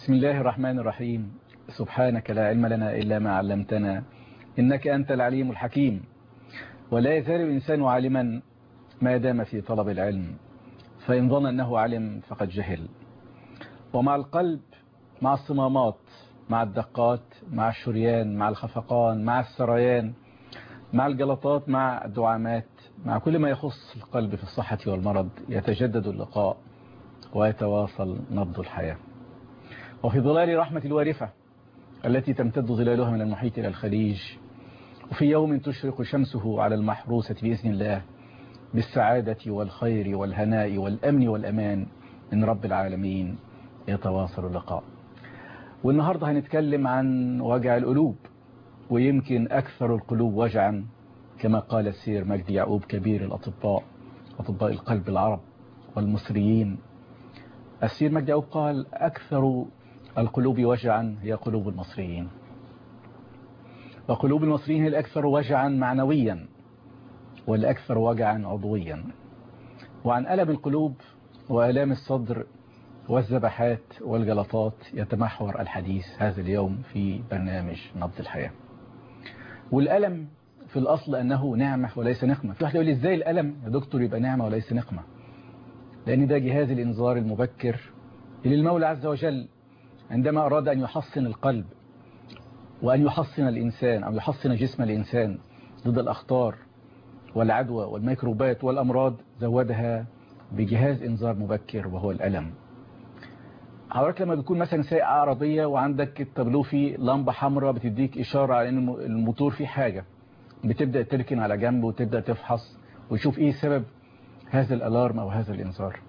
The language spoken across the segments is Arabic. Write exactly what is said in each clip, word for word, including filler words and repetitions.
بسم الله الرحمن الرحيم. سبحانك لا علم لنا إلا ما علمتنا إنك أنت العليم الحكيم. ولا يزال الإنسان عالما ما دام في طلب العلم، فإن ظن أنه علم فقد جهل. ومع القلب، مع الصمامات، مع الدقات، مع الشريان، مع الخفقان، مع السريان، مع الجلطات، مع الدعامات، مع كل ما يخص القلب في الصحة والمرض، يتجدد اللقاء ويتواصل نبض الحياة. وفي ظلال رحمة الوارفة التي تمتد ظلالها من المحيط إلى الخليج، وفي يوم تشرق شمسه على المحروسة بإذن الله بالسعادة والخير والهناء والأمن والأمان من رب العالمين، يتواصل اللقاء. والنهاردة هنتكلم عن وجع القلوب، ويمكن أكثر القلوب وجعا كما قال السير مجدي يعقوب كبير الأطباء، أطباء القلب العرب والمصريين. السير مجدي يعقوب قال أكثر القلوب وجعا هي قلوب المصريين، وقلوب المصريين هي الأكثر وجعا معنويا والأكثر وجعا عضويا. وعن ألم القلوب وآلام الصدر والذبحات والجلطات يتمحور الحديث هذا اليوم في برنامج نبض الحياة. والألم في الأصل أنه نعمة وليس نقمة. في واحد يقول لي إزاي الألم يا دكتور يبقى نعمة وليس نقمة؟ لأن ده جهاز الإنذار المبكر للمولى عز وجل عندما أراد أن يحصن القلب وأن يحصن الإنسان أو يحصن جسم الإنسان ضد الأخطار والعدوى والميكروبات والأمراض، زودها بجهاز إنذار مبكر وهو الألم. حضرتك لما بيكون مثلا سايق عربية وعندك التابلو فيه لمبة حمراء بتديك إشارة على أن الموتور فيه حاجة، بتبدأ تركن على جنب وتبدأ تفحص وتشوف إيه سبب هذا الألارم أو هذا الإنذار.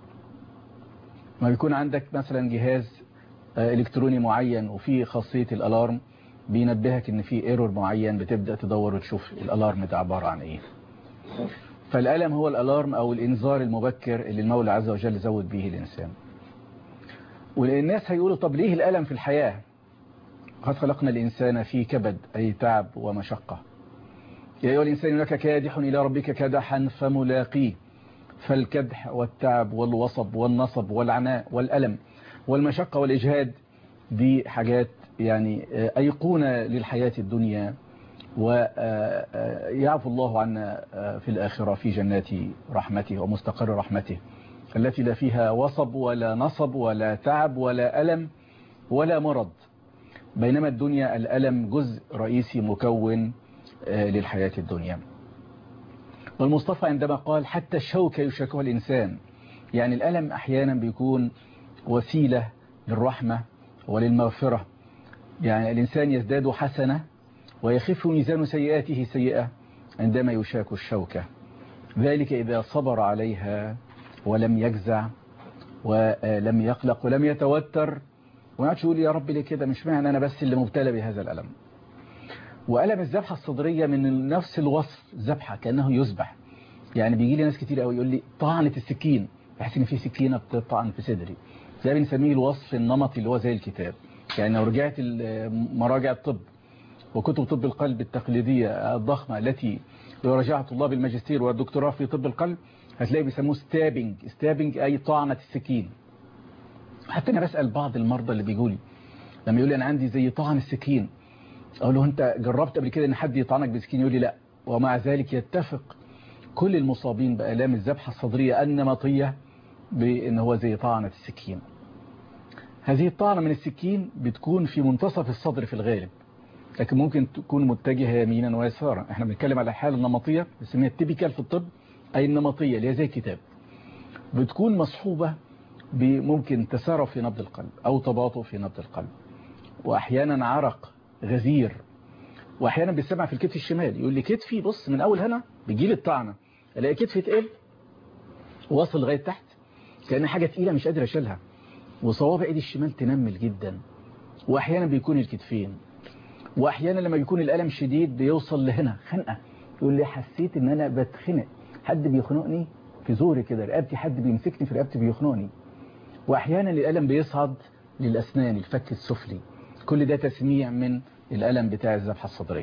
ما بيكون عندك مثلا جهاز إلكتروني معين وفيه خاصية الألارم بينبهك إن فيه ايرور معين، بتبدأ تدور وتشوف الألارم ده عبارة عن إيه. فالألم هو الألارم أو الإنذار المبكر اللي المولى عز وجل زود به الإنسان. والناس هيقولوا طب ليه الألم في الحياة؟ قد خلقنا الإنسان في كبد، أي تعب ومشقة. يا أيها الإنسان إنك كادح إلى ربك كدحا فملاقيه. فالكدح والتعب والوصب والنصب والعناء والألم والمشقة والإجهاد دي حاجات يعني أيقونة للحياة الدنيا، ويعفو الله عنا في الآخرة في جنات رحمته ومستقر رحمته التي لا فيها وصب ولا نصب ولا تعب ولا ألم ولا مرض، بينما الدنيا الألم جزء رئيسي مكون للحياة الدنيا. والمصطفى عندما قال حتى الشوكة يشاكها الإنسان، يعني الألم أحيانا بيكون وسيلة للرحمة وللمغفرة. يعني الإنسان يزداد حسنة ويخف ميزان سيئاته سيئة عندما يشاك الشوكة، ذلك إذا صبر عليها ولم يجزع ولم يقلق ولم يتوتر وما يقعدش يقول يا رب ليه كده، مش معنى أنا بس اللي مبتلى بهذا الألم. وألم الذبحة الصدرية من نفس الوصف، ذبحة كأنه يذبح. يعني بيجي لي ناس كتير قوي يقول لي طعنة السكين، بحس ان في سكينة بتطعن في صدري. ده بنسميه الوصف النمطي اللي هو زي الكتاب. يعني لو رجعت مراجع الطب وكتب طب القلب التقليدية الضخمة التي يراجعها طلاب الماجستير والدكتوراه في طب القلب، هتلاقي بيسموه ستابنج. ستابنج أي طعنة السكين. حتى أنا بسأل بعض المرضى اللي بيقولي لما يقول لي أنا عندي زي طعن السكين، أقول له أنت جربت قبل كده أن حد يطعنك بسكين؟ يقول لي لا. ومع ذلك يتفق كل المصابين بآلام الذبحة الصدرية النمطية بأن هو زي طعنة السكين. هذه الطعنة من السكين بتكون في منتصف الصدر في الغالب، لكن ممكن تكون متجهة يمينا ويسارا. احنا بنتكلم على الحالة النمطية بنسميها التيبيكال في الطب، أي النمطية اللي هي زي الكتاب. بتكون مصحوبة بممكن تسارع في نبض القلب أو تباطؤ في نبض القلب، وأحيانا عرق غزير، وأحيانا بيسمع في الكتف الشمال. يقول لي كتفي بص من أول هنا بيجيلي الطعنة، الاقي كتفي تقل واصل لغاية تحت كأن حاجة تقيلة مش قادر أشيلها، وصوابع ايدي الشمال تنمل جدا. وأحيانا بيكون الكتفين، وأحيانا لما بيكون الألم شديد بيوصل لهنا خنقة. يقول لي حسيت ان انا بتخنق، حد بيخنقني في زوري كده، رقبتي حد بيمسكني في رقبتي بيخنقني. وأحيانا الألم بيصعد للأسنان، الفك السفلي. كل ده تسميع من الألم بتاع الذبحة الصدرية.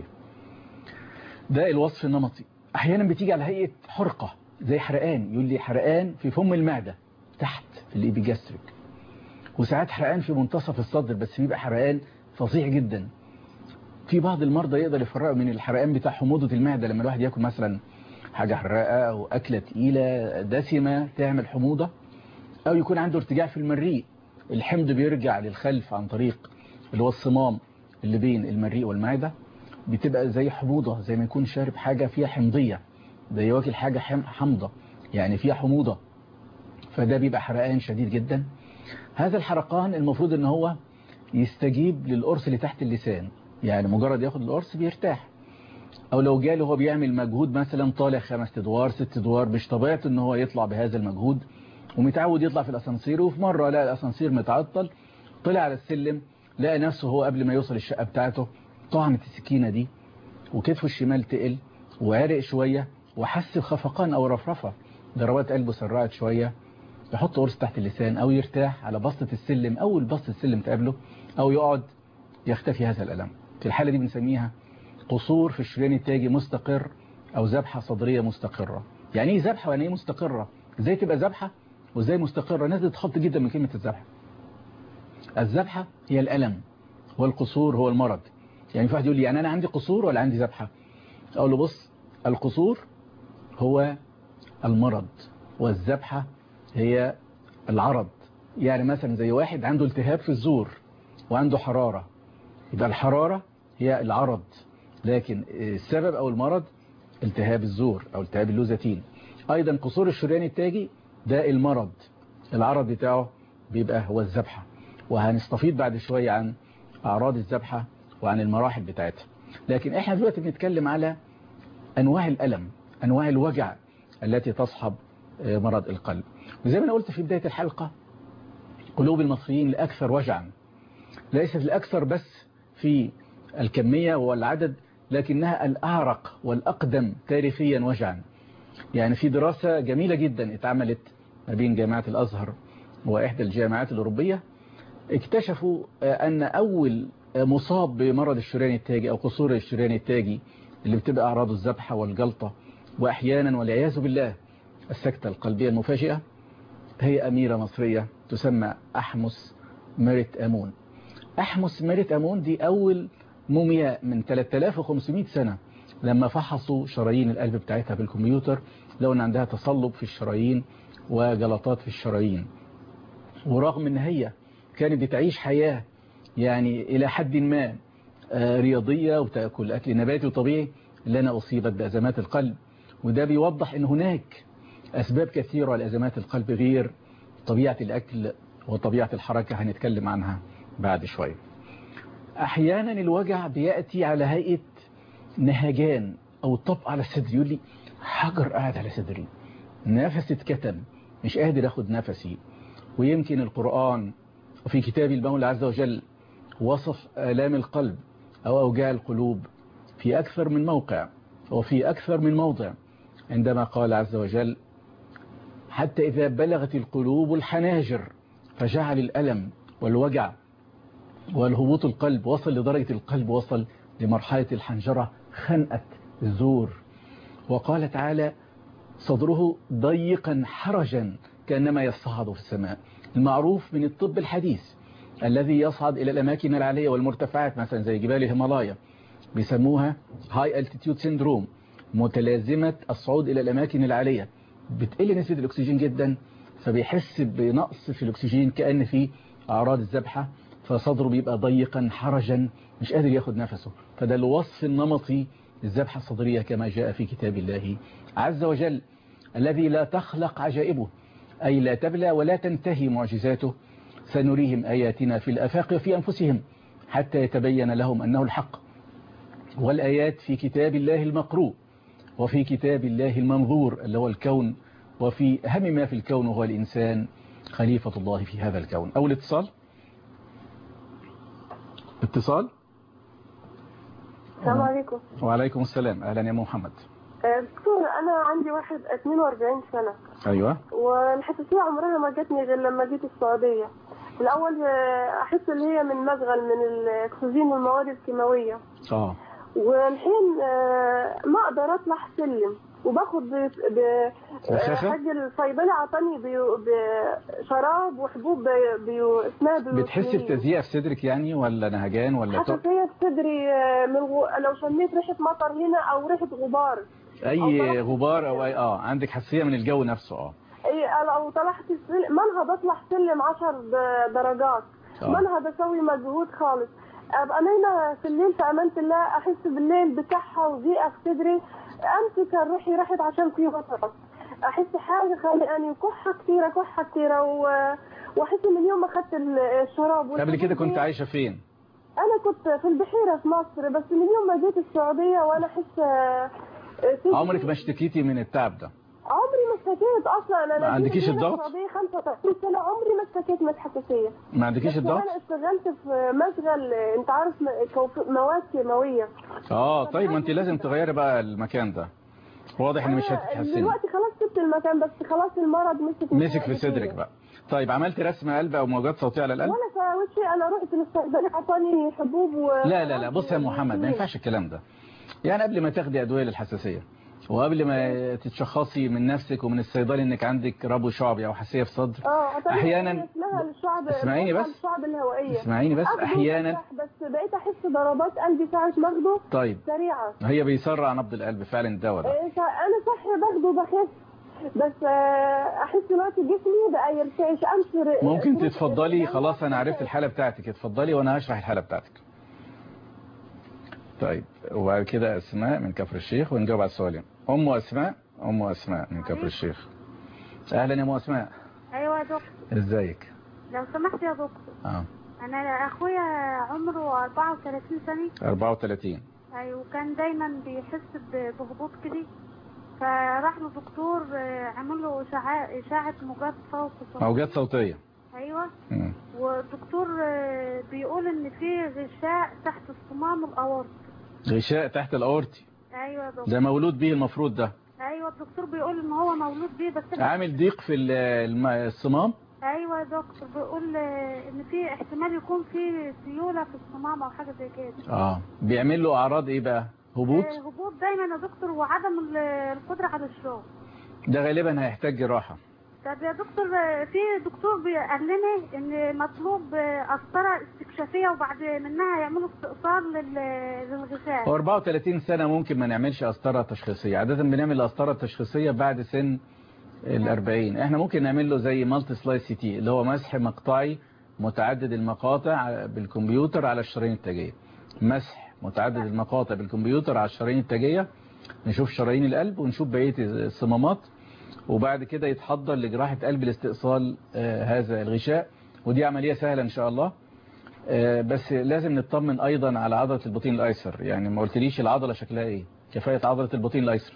ده الوصف النمطي. أحيانا بتيجي على هيئة حرقة زي حرقان، يقول لي حرقان في فم المعدة تحت في الإبيجاستريك. وساعات حرقان في منتصف الصدر، بس بيبقى حرقان فظيع جدا. في بعض المرضى يقدر يفرقوا من الحرقان بتاع حموضة المعدة، لما الواحد ياكل مثلا حاجة حراقة أو أكلة تقيلة دسمة تعمل حموضة، أو يكون عنده ارتجاع في المريء، الحمض بيرجع للخلف عن طريق اللي هو الصمام اللي بين المريء والمعدة، بتبقى زي حموضة، زي ما يكون شارب حاجة فيها حمضية، زي واكل حاجة حمضة يعني فيها حموضة، فده بيبقى حرقان شديد جدا. هذا الحرقان المفروض ان هو يستجيب للقرص اللي تحت اللسان، يعني مجرد ياخد القرص بيرتاح. او لو جاله هو بيعمل مجهود مثلا طالع خمس ادوار ست ادوار، مش طبيعته ان هو يطلع بهذا المجهود، ومتعود يطلع في الاسانسير، وفي مرة لقى الاسانسير متعطل، طلع على السلم لقى نفسه هو قبل ما يوصل الشقة بتاعته طعمت السكينة دي، وكتفه الشمال تقل وعرق شوية، وحس بخفقان او رفرفة، ضربات قلبه سرعت شوية، يحط قرص تحت اللسان او يرتاح على بسطة السلم، اول بسطة السلم تقابله، او يقعد يختفي هذا الألم. في الحالة دي بنسميها قصور في الشريان التاجي مستقر او ذبحة صدرية مستقرة. يعني ايه ذبحة ويعني ايه مستقرة؟ ازاي تبقى ذبحة وازاي مستقرة؟ ناس بتخلط جدا من كلمة الذبحة. الذبحة هي الألم والقصور هو المرض. يعني في واحد يقول لي يعني انا عندي قصور ولا عندي ذبحة؟ اقول له بص، القصور هو المرض والذبحة هي العرض. يعني مثلا زي واحد عنده التهاب في الزور وعنده حرارة، يبقى الحرارة هي العرض، لكن السبب او المرض التهاب الزور او التهاب اللوزتين. ايضا قصور الشريان التاجي ده المرض، العرض بتاعه بيبقى هو الذبحة. وهنستفيد بعد شوية عن اعراض الذبحة وعن المراحل بتاعتها. لكن احنا دلوقتي بنتكلم على انواع الالم، انواع الوجع التي تصحب مرض القلب. وزي ما انا قلت في بداية الحلقة، قلوب المصريين الأكثر وجعا، ليست الأكثر بس في الكمية والعدد، لكنها الأعرق والأقدم تاريخيا وجعا. يعني في دراسة جميلة جدا اتعملت ما بين جامعة الأزهر وإحدى الجامعات الأوروبية، اكتشفوا أن أول مصاب بمرض الشريان التاجي أو قصور الشريان التاجي اللي بتبقى أعراض الذبحة والجلطة وأحيانا والعياذ بالله السكتة القلبية المفاجئة، هي أميرة مصرية تسمى أحمس ميرت أمون. أحمس ميرت أمون دي أول مومياء من ثلاثة آلاف وخمسمائة سنة، لما فحصوا شرايين القلب بتاعتها بالكمبيوتر لو أن عندها تصلب في الشرايين وجلطات في الشرايين. ورغم أن هي كانت بتعيش حياة يعني إلى حد ما رياضية وتأكل أكل نباتي وطبيعي، لنا أصيبت بأزمات القلب. وده بيوضح أن هناك أسباب كثيرة لأزمات القلب غير طبيعة الأكل وطبيعة الحركة، هنتكلم عنها بعد شوية. أحيانا الوجع بيأتي على هيئة نهجان أو طبق على الصدر، يقول لي حجر قاعد على صدري، نفسي اتكتم، مش قادر أخد نفسي. ويمكن القرآن وفي كتاب المولى عز وجل وصف آلام القلب أو أوجاع القلوب في أكثر من موقع وفي أكثر من موضع، عندما قال عز وجل حتى إذا بلغت القلوب الحناجر فجعل الألم والوجع والهبوط القلب وصل لدرجة القلب وصل لمرحلة الحنجرة، خنقة الزور. وقال تعالى صدره ضيقا حرجا كأنما يصعد في السماء. المعروف من الطب الحديث الذي يصعد إلى الأماكن العالية والمرتفعات مثلا زي جبال الهيمالايا بيسموها هاي التيتيود سيندروم، متلازمة الصعود إلى الأماكن العالية، بتقل نسبة الأكسجين جدا، فبيحس بنقص في الأكسجين كأن في أعراض الذبحة، فصدره بيبقى ضيقا حرجا مش قادر ياخد نفسه. فده الوصف النمطي للذبحة الصدرية كما جاء في كتاب الله عز وجل الذي لا تخلق عجائبه، أي لا تبلى ولا تنتهي معجزاته. سنريهم آياتنا في الآفاق وفي أنفسهم حتى يتبين لهم أنه الحق. والآيات في كتاب الله المقروء وفي كتاب الله المنظور اللي هو الكون، وفي أهم ما في الكون وهو الإنسان خليفة الله في هذا الكون. أول اتصال اتصال السلام عليكم. وعليكم السلام، أهلا يا محمد. دكتور أنا عندي واحد اثنين وأربعين سنة. أيوة. والحساسية عمرها ما جاتني غير لما جيت السعودية. الأول أحس اللي هي من مشغل من الأكسجين والمواد الكيماوية. اه. والحين ما أقدر أطلع سلم وباخد ب... ب... حاج الصيدلي عطاني ب... بشراب وحبوب ب... ب... اسمها بيوتين. بتحسي بتزييق في صدرك يعني ولا نهجان ولا حساسيه في صدري من غ... لو شميت ريحه مطر هنا او ريحه غبار، اي غبار او اي اه عندك حساسيه من الجو نفسه. اه اي لو طلعت السلم منها بطلع سلم عشر درجات، آه. منها بسوي مجهود خالص، ابقى نايمه في الليل في امانه الله احس بالليل بكحه وضيقه في صدري، امسك روحي راحت عشان في وسط، احس حاجه خانقاني وكحه كتيره كحه كتيره و... واحس ان اليوم ما اخدت الشراب. قبل كده كنت عايشه فين؟ انا كنت في البحيره في مصر، بس من يوم ما جيت السعوديه وانا احس. عمرك ما اشتكيتي من التعب ده؟ عمري ما اشتكيت اصلا. انا ما عندكيش الضغط؟ خمسة وثلاثين سنه عمري ما اشتكيت من الحساسيه. ما عندكيش الضغط؟ انا اشتغلت في مشغل انت عارف مواد كيماويه. اه طيب ما انت لازم تغيري بقى المكان ده، واضح ان مش هتتحسني دلوقتي. خلاص سبت المكان بس خلاص المرض مسك مسك في صدرك بقى. طيب عملتي رسم قلب او موجات صوتيه على القلب؟ ولا سويت شيء، انا رحت للصيدلي عطاني حبوب و... لا لا لا بص يا محمد ما ينفعش الكلام ده. يعني قبل ما تاخدي ادويه للحساسيه وقبل ما تتشخصي من نفسك ومن الصيدلي انك عندك ربو شعبي او حساسيه في الصدر، احيانا اسمعيني بس اسمعيني بس احيانا بس بقيت احس ضربات قلبي ساعه ما اخده طيب سريعه. هي بيسرع نبض القلب فعلا الدواء ده. انا صحي باخده بخس، بس احس دلوقتي جسمي بقى يرتعش امشي. ممكن تتفضلي؟ خلاص انا عرفت الحاله بتاعتك، اتفضلي وانا هشرح الحاله بتاعتك. طيب وبعد كده اسماء من كفر الشيخ ونجاوب على السؤالين. ام اسماء ام اسماء من كفر الشيخ. اهلا يا ام اسماء. ايوه يا دكتور. ازيك؟ لو سمحت يا دكتور. اه انا اخويا عمره أربعة وثلاثين سنه. أربعة وثلاثين. ايوه وكان دايما بيحس بهبوط كده، فراح له دكتور عمل له اشعه اشعه موجات صوت موجات صوتيه. ايوه مم. والدكتور بيقول ان في غشاء تحت الصمام الاورطي. غشاء تحت الاورطي؟ ايوه يا دكتور. ده مولود بيه المفروض ده؟ ايوه الدكتور بيقول ان هو مولود بيه بس عامل ضيق في الصمام. ايوه يا دكتور بيقول ان في احتمال يكون في سيوله في الصمام او حاجه زي كده. اه بيعمل له اعراض ايه بقى؟ هبوط؟ آه هبوط دايما يا دكتور وعدم القدره على الشغل. ده غالبا هيحتاج جراحه. طب يا دكتور في دكتور قال لنا ان مطلوب قسطره استكشافيه وبعد منها يعملوا استئصال للغشاء. هو أربعة وثلاثين سنه ممكن ما نعملش قسطره تشخيصيه، عاده بنعمل القسطره التشخيصيه بعد سن الأربعين. احنا ممكن نعمل له زي مالتي سلايس سي تي اللي هو مسح مقطعي متعدد المقاطع بالكمبيوتر على الشرايين التاجيه. مسح متعدد المقاطع بالكمبيوتر على الشرايين التاجيه، نشوف شرايين القلب ونشوف بقيه الصمامات، وبعد كده يتحضر لجراحة قلب لاستئصال آه هذا الغشاء، ودي عملية سهلة إن شاء الله. آه بس لازم نطمن أيضا على عضلة البطين الأيسر، يعني ما قلتليش العضلة شكلها إيه؟ كفاية عضلة البطين الأيسر.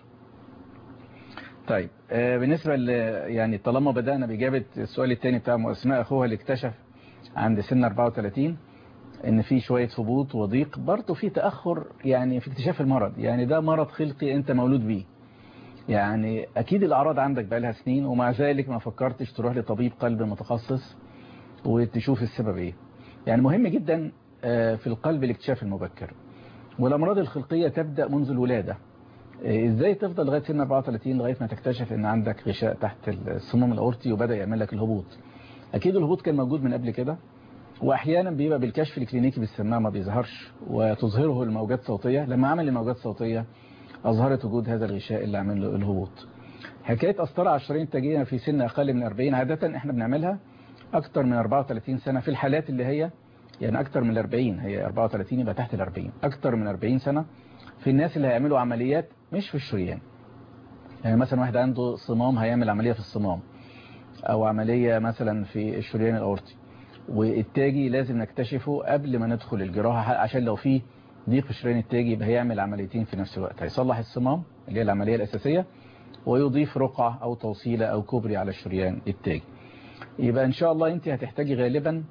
طيب آه بالنسبة يعني طالما بدأنا بإجابة السؤال الثاني بتاع أم أسماء أخوها اللي اكتشف عند سن أربعة وثلاثين إن في شوية هبوط وضيق، برضه في تأخر يعني في اكتشاف المرض، يعني ده مرض خلقي أنت مولود بيه. يعني أكيد الأعراض عندك بقى لها سنين ومع ذلك ما فكرتش تروح لطبيب قلب متخصص وتشوف السبب إيه. يعني مهم جدا في القلب الاكتشاف المبكر، والأمراض الخلقية تبدأ منذ الولادة. إزاي تفضل لغاية سن أربعة وثلاثين لغاية ما تكتشف إن عندك غشاء تحت الصمام الأورطي وبدأ يعمل لك الهبوط؟ أكيد الهبوط كان موجود من قبل كده، وأحيانا بيبقى بالكشف الكلينيكي بالسماعة ما بيظهرش وتظهره الموجات الصوتية. لما عمل الموجات الصوتية أظهرت وجود هذا الغشاء اللي عامل له الهبوط. حكاية قسطرة على الشرايين التاجية في سن أقل من أربعين عادة احنا بنعملها أكتر من أربعة وثلاثين سنة في الحالات اللي هي يعني أكتر من الأربعين، هي أربعة وثلاثين يبقى تحت الأربعين، أكتر من أربعين سنة في الناس اللي هيعملوا عمليات مش في الشريان. يعني مثلا واحد عنده صمام هيعمل عملية في الصمام أو عملية مثلا في الشريان الأورطي، والتاجي لازم نكتشفه قبل ما ندخل الجراحة عشان لو في ضيق في الشريان التاجي يبقى هيعمل عمليتين في نفس الوقت، هيصلح الصمام اللي هي العملية الأساسية ويضيف رقعة أو توصيلة أو كوبري على الشريان التاجي. يبقى إن شاء الله أنت هتحتاجي غالبا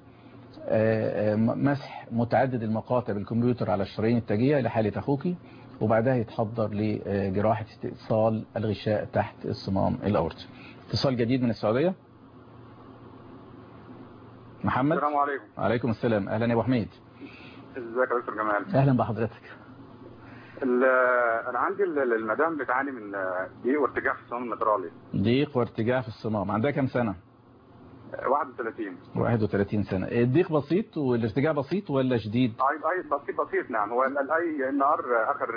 مسح متعدد المقاطع بالكمبيوتر على الشرايين التاجية لحالة أخوكي، وبعدها يتحضر لجراحة استئصال الغشاء تحت الصمام الأورطي. اتصال جديد من السعودية. محمد. السلام عليكم. وعليكم السلام. أهلا يا أبو حميد. ازيك يا دكتور جمال؟ أهلا بحضرتك. انا عندي المدام بتعاني من ضيق وارتجاع في الصمام المترالي. ضيق وارتجاع في الصمام، عندها كام سنه؟ واحد وثلاثين. واحد وثلاثين سنه. الضيق بسيط والارتجاع بسيط ولا شديد؟ اي اي بسيط بسيط نعم. هو الاي ان ار اخر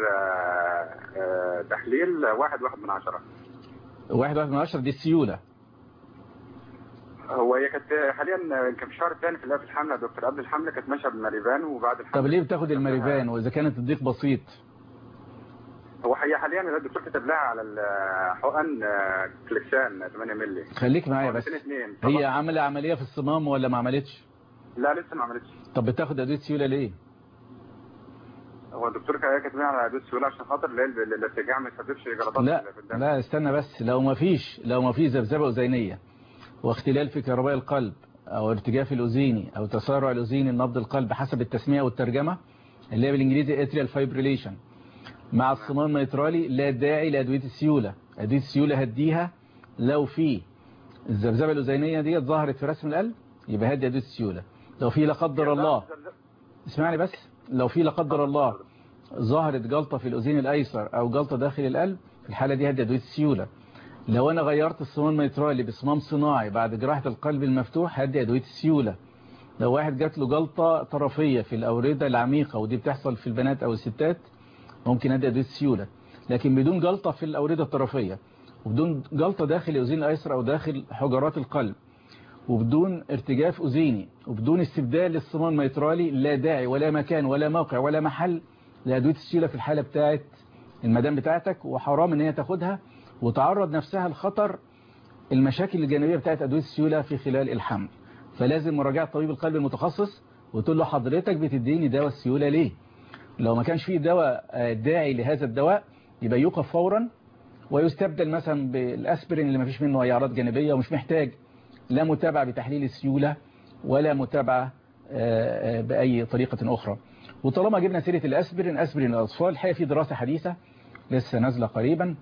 تحليل واحد واحد من عشرة. واحد واحد من عشرة دي السيوله. هو هي كانت حاليا كان في الشهر الثاني في في الحمله يا دكتور. قبل الحمله كانت ماشيه بالماريفان وبعد الحمله. طب ليه بتاخد الماريفان واذا كانت الضيق بسيط؟ هو هي حاليا الدكتور كتب لها على الحقن كليكسان ثمانية مللي. خليك معايا بس. هي عامله عمليه في الصمام ولا ما عملتش؟ لا لسه ما عملتش. طب بتاخد ادويه سيوله ليه؟ هو الدكتور كان كاتب لها على ادويه سيوله عشان خاطر الارتجاع ما يسببش جلطات لا في الدم. لا استنى بس. لو ما فيش لو ما في ذبذبه اذينيه واختلال في كهرباء القلب او ارتجاف الاذيني او تسارع الاذيني لنبض القلب حسب التسميه والترجمه اللي هي بالانجليزي اتريال فايبريليشن مع الصمام الميترالي، لا داعي لادويه السيوله. ادويه السيوله هديها لو في الذبذبه الاذينيه ديت ظهرت في رسم القلب، يبقى هدي ادويه السيوله. لو في لا قدر الله اسمعني بس، لو في لا قدر الله ظهرت جلطه في الاذين الايسر او جلطه داخل القلب، في الحاله دي هدي ادويه السيوله. لو انا غيرت الصمام الميترالي بصمام صناعي بعد جراحه القلب المفتوح هدي ادويه السيوله. لو واحد جات له جلطه طرفيه في الاورده العميقه ودي بتحصل في البنات او الستات ممكن ادي ادويه السيوله، لكن بدون جلطه في الاورده الطرفيه وبدون جلطه داخل الاذين الايسر او داخل حجرات القلب وبدون ارتجاف اذيني وبدون استبدال للصمام الميترالي لا داعي ولا مكان ولا موقع ولا محل لادويه السيوله في الحاله بتاعه المدام بتاعتك، وحرام ان هي تاخدها وتعرض نفسها لخطر المشاكل الجانبيه بتاعه ادويه السيوله في خلال الحمل. فلازم مراجعه طبيب القلب المتخصص وتقول له حضرتك بتديني دواء السيوله ليه؟ لو ما كانش فيه دواء داعي لهذا الدواء يبقى يوقف فورا ويستبدل مثلا بالاسبرين اللي ما فيش منه اي اعراض جانبيه ومش محتاج لا متابعه بتحليل السيوله ولا متابعه باي طريقه اخرى. وطالما جبنا سيره الاسبرين، اسبرين الاطفال الحقيقه في دراسه حديثه لسه نازله قريبا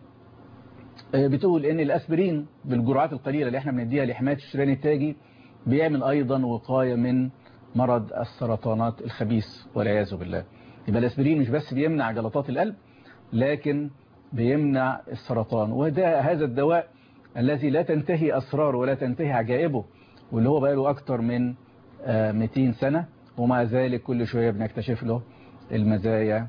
بتقول ان الاسبرين بالجرعات القليله اللي احنا بنديها لحمايه الشريان التاجي بيعمل ايضا وقايه من مرض السرطانات الخبيث والعياذ بالله. يبقى الاسبرين مش بس بيمنع جلطات القلب لكن بيمنع السرطان، وده هذا الدواء الذي لا تنتهي اسراره ولا تنتهي عجائبه واللي هو بقى له اكتر من مئتين سنة ومع ذلك كل شويه بنكتشف له المزايا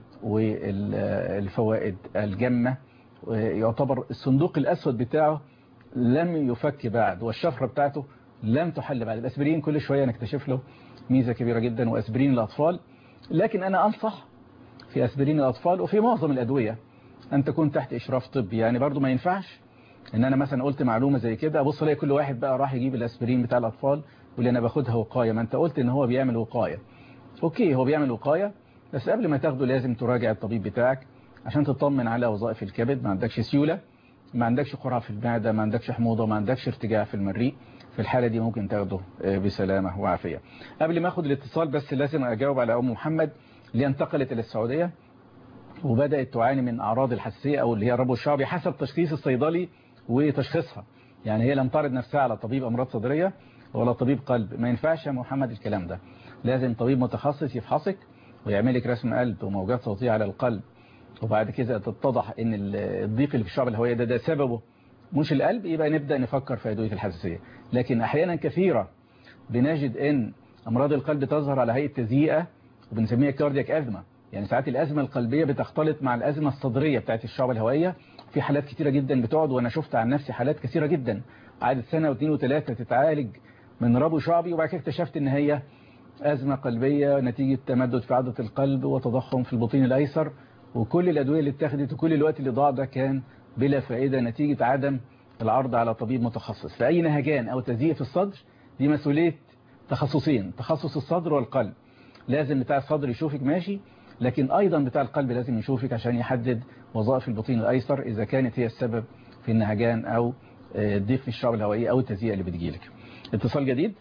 والفوائد الجمه. يعتبر الصندوق الأسود بتاعه لم يفك بعد والشفرة بتاعته لم تحل بعد. الأسبرين كل شوية نكتشف له ميزة كبيرة جدا وأسبرين الأطفال. لكن أنا أنصح في أسبرين الأطفال وفي معظم الأدوية أن تكون تحت إشراف طبي. يعني برضو ما ينفعش إن أنا مثلا قلت معلومة زي كده أبص لي كل واحد بقى راح يجيب الأسبرين بتاع الأطفال واللي أنا باخدها وقاية. ما أنت قلت إن هو بيعمل وقاية، أوكي هو بيعمل وقاية، بس قبل ما تاخده لازم تراجع الطبيب بتاعك عشان تطمن على وظائف الكبد، ما عندكش سيولة، ما عندكش قرحة في المعدة، ما عندكش حموضة، ما عندكش ارتجاع في المريء. في الحالة دي ممكن تاخده بسلامة وعافية. قبل ما اخد الاتصال بس لازم اجاوب على ام محمد اللي انتقلت الى السعودية وبدأت تعاني من اعراض الحساسية او اللي هي الربو الشعبي حسب تشخيص الصيدلي وتشخيصها. يعني هي لم تعرض نفسها على طبيب امراض صدرية ولا طبيب قلب. ما ينفعش يا محمد الكلام ده، لازم طبيب متخصص يفحصك ويعمل لك رسم قلب وموجات صوتية على القلب، وبعد كده تتضح ان الضيق اللي في الشعب الهوائية ده ده سببه مش القلب، يبقى نبدأ نفكر في أدوية الحساسية. لكن احيانا كثيرة بنجد ان امراض القلب تظهر على هيئة تزيئة وبنسميها كاردياك أزمة. يعني ساعات الأزمة القلبية بتختلط مع الأزمة الصدرية بتاعت الشعب الهوائية. في حالات كثيرة جدا بتقعد، وانا شفت عن نفسي حالات كثيرة جدا قعدت سنة واثنين وثلاثة تتعالج من ربو شعبي وبعد كده اكتشفت ان هي أزمة قلبية نتيجة تمدد في عضلة القلب وتضخم في البطين الأيسر، وكل الأدوية اللي اتخذت وكل الوقت اللي ضاع ده كان بلا فائدة نتيجة عدم العرض على طبيب متخصص. فأي نهجان أو تزييق في الصدر دي مسؤولية تخصصين، تخصص الصدر والقلب. لازم بتاع الصدر يشوفك ماشي، لكن أيضا بتاع القلب لازم يشوفك عشان يحدد وظائف البطين الأيسر إذا كانت هي السبب في النهجان أو الضيق في الشعب الهوائية أو التزييق اللي بتجيلك. اتصال جديد.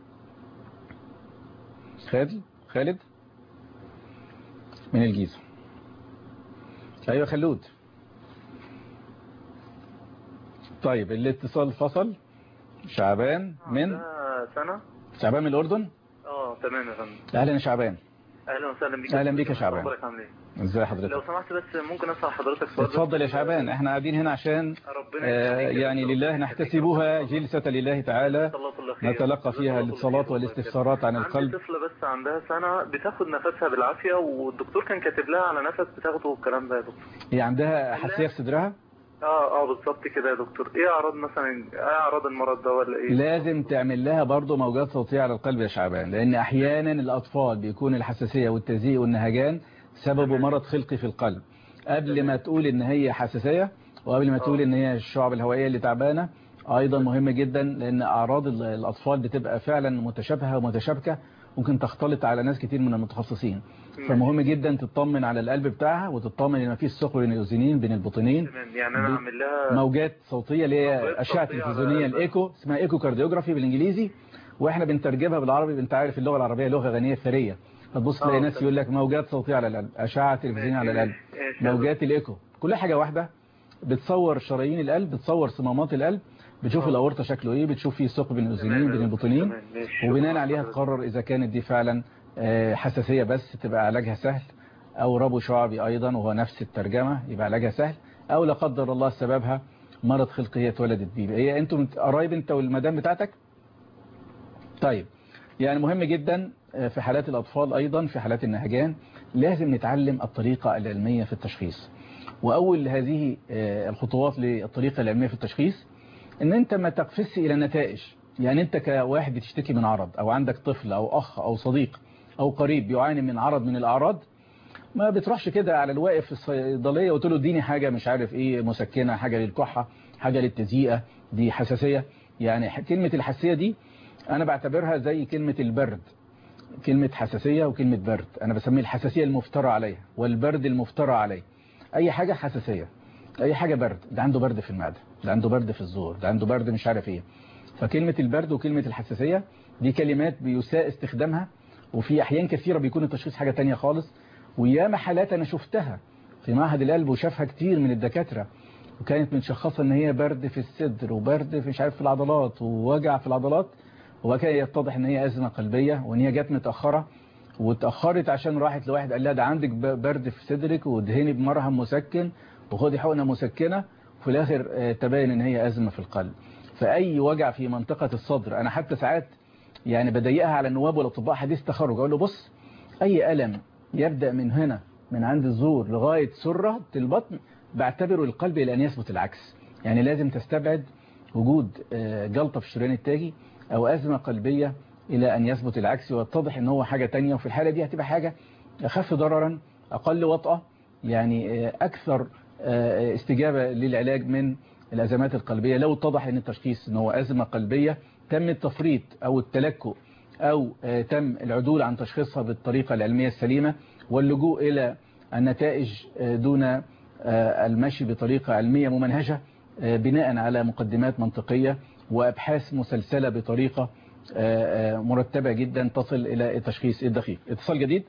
خالد خالد من الجيزة. ايوه خلود. طيب الاتصال فصل. شعبان من سنة شعبان من الأردن. اه تمام يا فندم. اهلا يا شعبان. اهلا وسهلا بيك. اهلا بيك يا شعبان. ازي حضرتك؟ لو سمحت بس ممكن اسال حضرتك سؤال؟ اتفضل يا شعبان، احنا قاعدين هنا عشان آه يعني لله نحتسبها جلسة لله تعالى نتلقى فيها الاتصالات والاستفسارات عن القلب. عندي طفلة بس عندها سنة بتاخد نفسها بالعافية، والدكتور كان كاتب لها على نفس بتاخده والكلام ده يا دكتور. هي عندها حساسية في صدرها؟ اه اه بالظبط كده يا دكتور. ايه اعراض مثلا، ايه اعراض المرض ده ولا ايه؟ لازم تعمل لها برضه موجات صوتية على القلب يا شعبان، لان احيانا الاطفال بيكون الحساسية والتزييق والنهجان سببه مرض خلقي في القلب. قبل ما تقول ان هي حساسية وقبل ما تقول ان هي الشعب الهوائية اللي تعبانة، ايضا مهم جدا، لان اعراض الاطفال بتبقى فعلا متشابهة ومتشابكة، ممكن تختلط على ناس كتير من المتخصصين. فمهم جدا تطمن على القلب بتاعها وتطمن ان مفيش ثقب بين الاذنين بين البطنين. يعني انا اعمل لها موجات صوتيه اللي هي اشعه تلفزيونيه الايكو، اسمها ايكو كارديوجرافي بالانجليزي، واحنا بنترجمها بالعربي. انت عارف اللغه العربيه لغه غنيه ثريه، فتبص تلاقي ناس يقول لك موجات صوتيه على القلب، اشعه تلفزيونيه على القلب، موجات الايكو، كل حاجه واحده. بتصور شرايين القلب، بتصور صمامات القلب، بتشوف الاورطه شكله ايه، بتشوف فيه ثقب بين الاذنين بين البطنين، وبناء عليها تقرر اذا كانت دي فعلا حساسيه بس تبقى علاجها سهل، او ربو شعبي ايضا وهو نفس الترجمه يبقى علاجها سهل، او لا قدر الله سببها مرض خلقي هي اتولدت بيه. هي انتم قرايب انت والمدام بتاعتك؟ طيب، يعني مهم جدا في حالات الاطفال ايضا في حالات النهجان لازم نتعلم الطريقه العلميه في التشخيص. واول هذه الخطوات للطريقه العلميه في التشخيص ان انت ما تقفزش الى النتائج. يعني انت كواحد بتشتكي من عرض، او عندك طفل او اخ او صديق او قريب بيعاني من عرض من الاعراض، ما بتروحش كده على الواقف في الصيدليه وتقول له اديني حاجه مش عارف ايه، مسكنه، حاجه للكحه، حاجه للتزيئه، دي حساسيه. يعني كلمه الحساسيه دي انا بعتبرها زي كلمه البرد. كلمه حساسيه وكلمه برد انا بسميه الحساسيه المفترى عليها والبرد المفترى عليه. اي حاجه حساسيه، اي حاجه برد، ده عنده برد في المعده، ده عنده برد في الزور، ده عنده برد مش عارف ايه. فكلمه البرد وكلمه الحساسيه دي كلمات بيساء استخدامها، وفي احيان كثيره بيكون التشخيص حاجه تانية خالص. وياما حالات انا شفتها في معهد القلب وشافها كتير من الدكاتره، وكانت متشخصه ان هي برد في الصدر وبرد في مش عارف في العضلات ووجع في العضلات، وكان يتضح ان هي ازمه قلبيه وان هي جت متاخره، واتاخرت عشان راحت لواحد قال لها ده عندك برد في صدرك وادهني بمرهم مسكن وخدي حقنه مسكنه، وفي الاخر تبين ان هي ازمه في القلب. فاي وجع في منطقه الصدر، انا حتى ساعات يعني بضيقها على النواب والاطباء حديث تخرج، اقول له بص، اي الم يبدا من هنا من عند الزور لغايه سره البطن بعتبره القلب الى ان يثبت العكس. يعني لازم تستبعد وجود جلطه في الشريان التاجي او ازمه قلبيه الى ان يثبت العكس ويتضح ان هو حاجه تانية. وفي الحاله دي هتبقى حاجه اخف ضررا، اقل وطأه، يعني اكثر استجابه للعلاج من الازمات القلبيه لو اتضح ان التشخيص ان هو ازمه قلبيه تم التفريط او التلكؤ او تم العدول عن تشخيصها بالطريقه العلميه السليمه واللجوء الى النتائج دون المشي بطريقه علميه ممنهجه بناء على مقدمات منطقيه وابحاث مسلسله بطريقه مرتبه جدا تصل الى التشخيص الدقيق. اتصال جديد.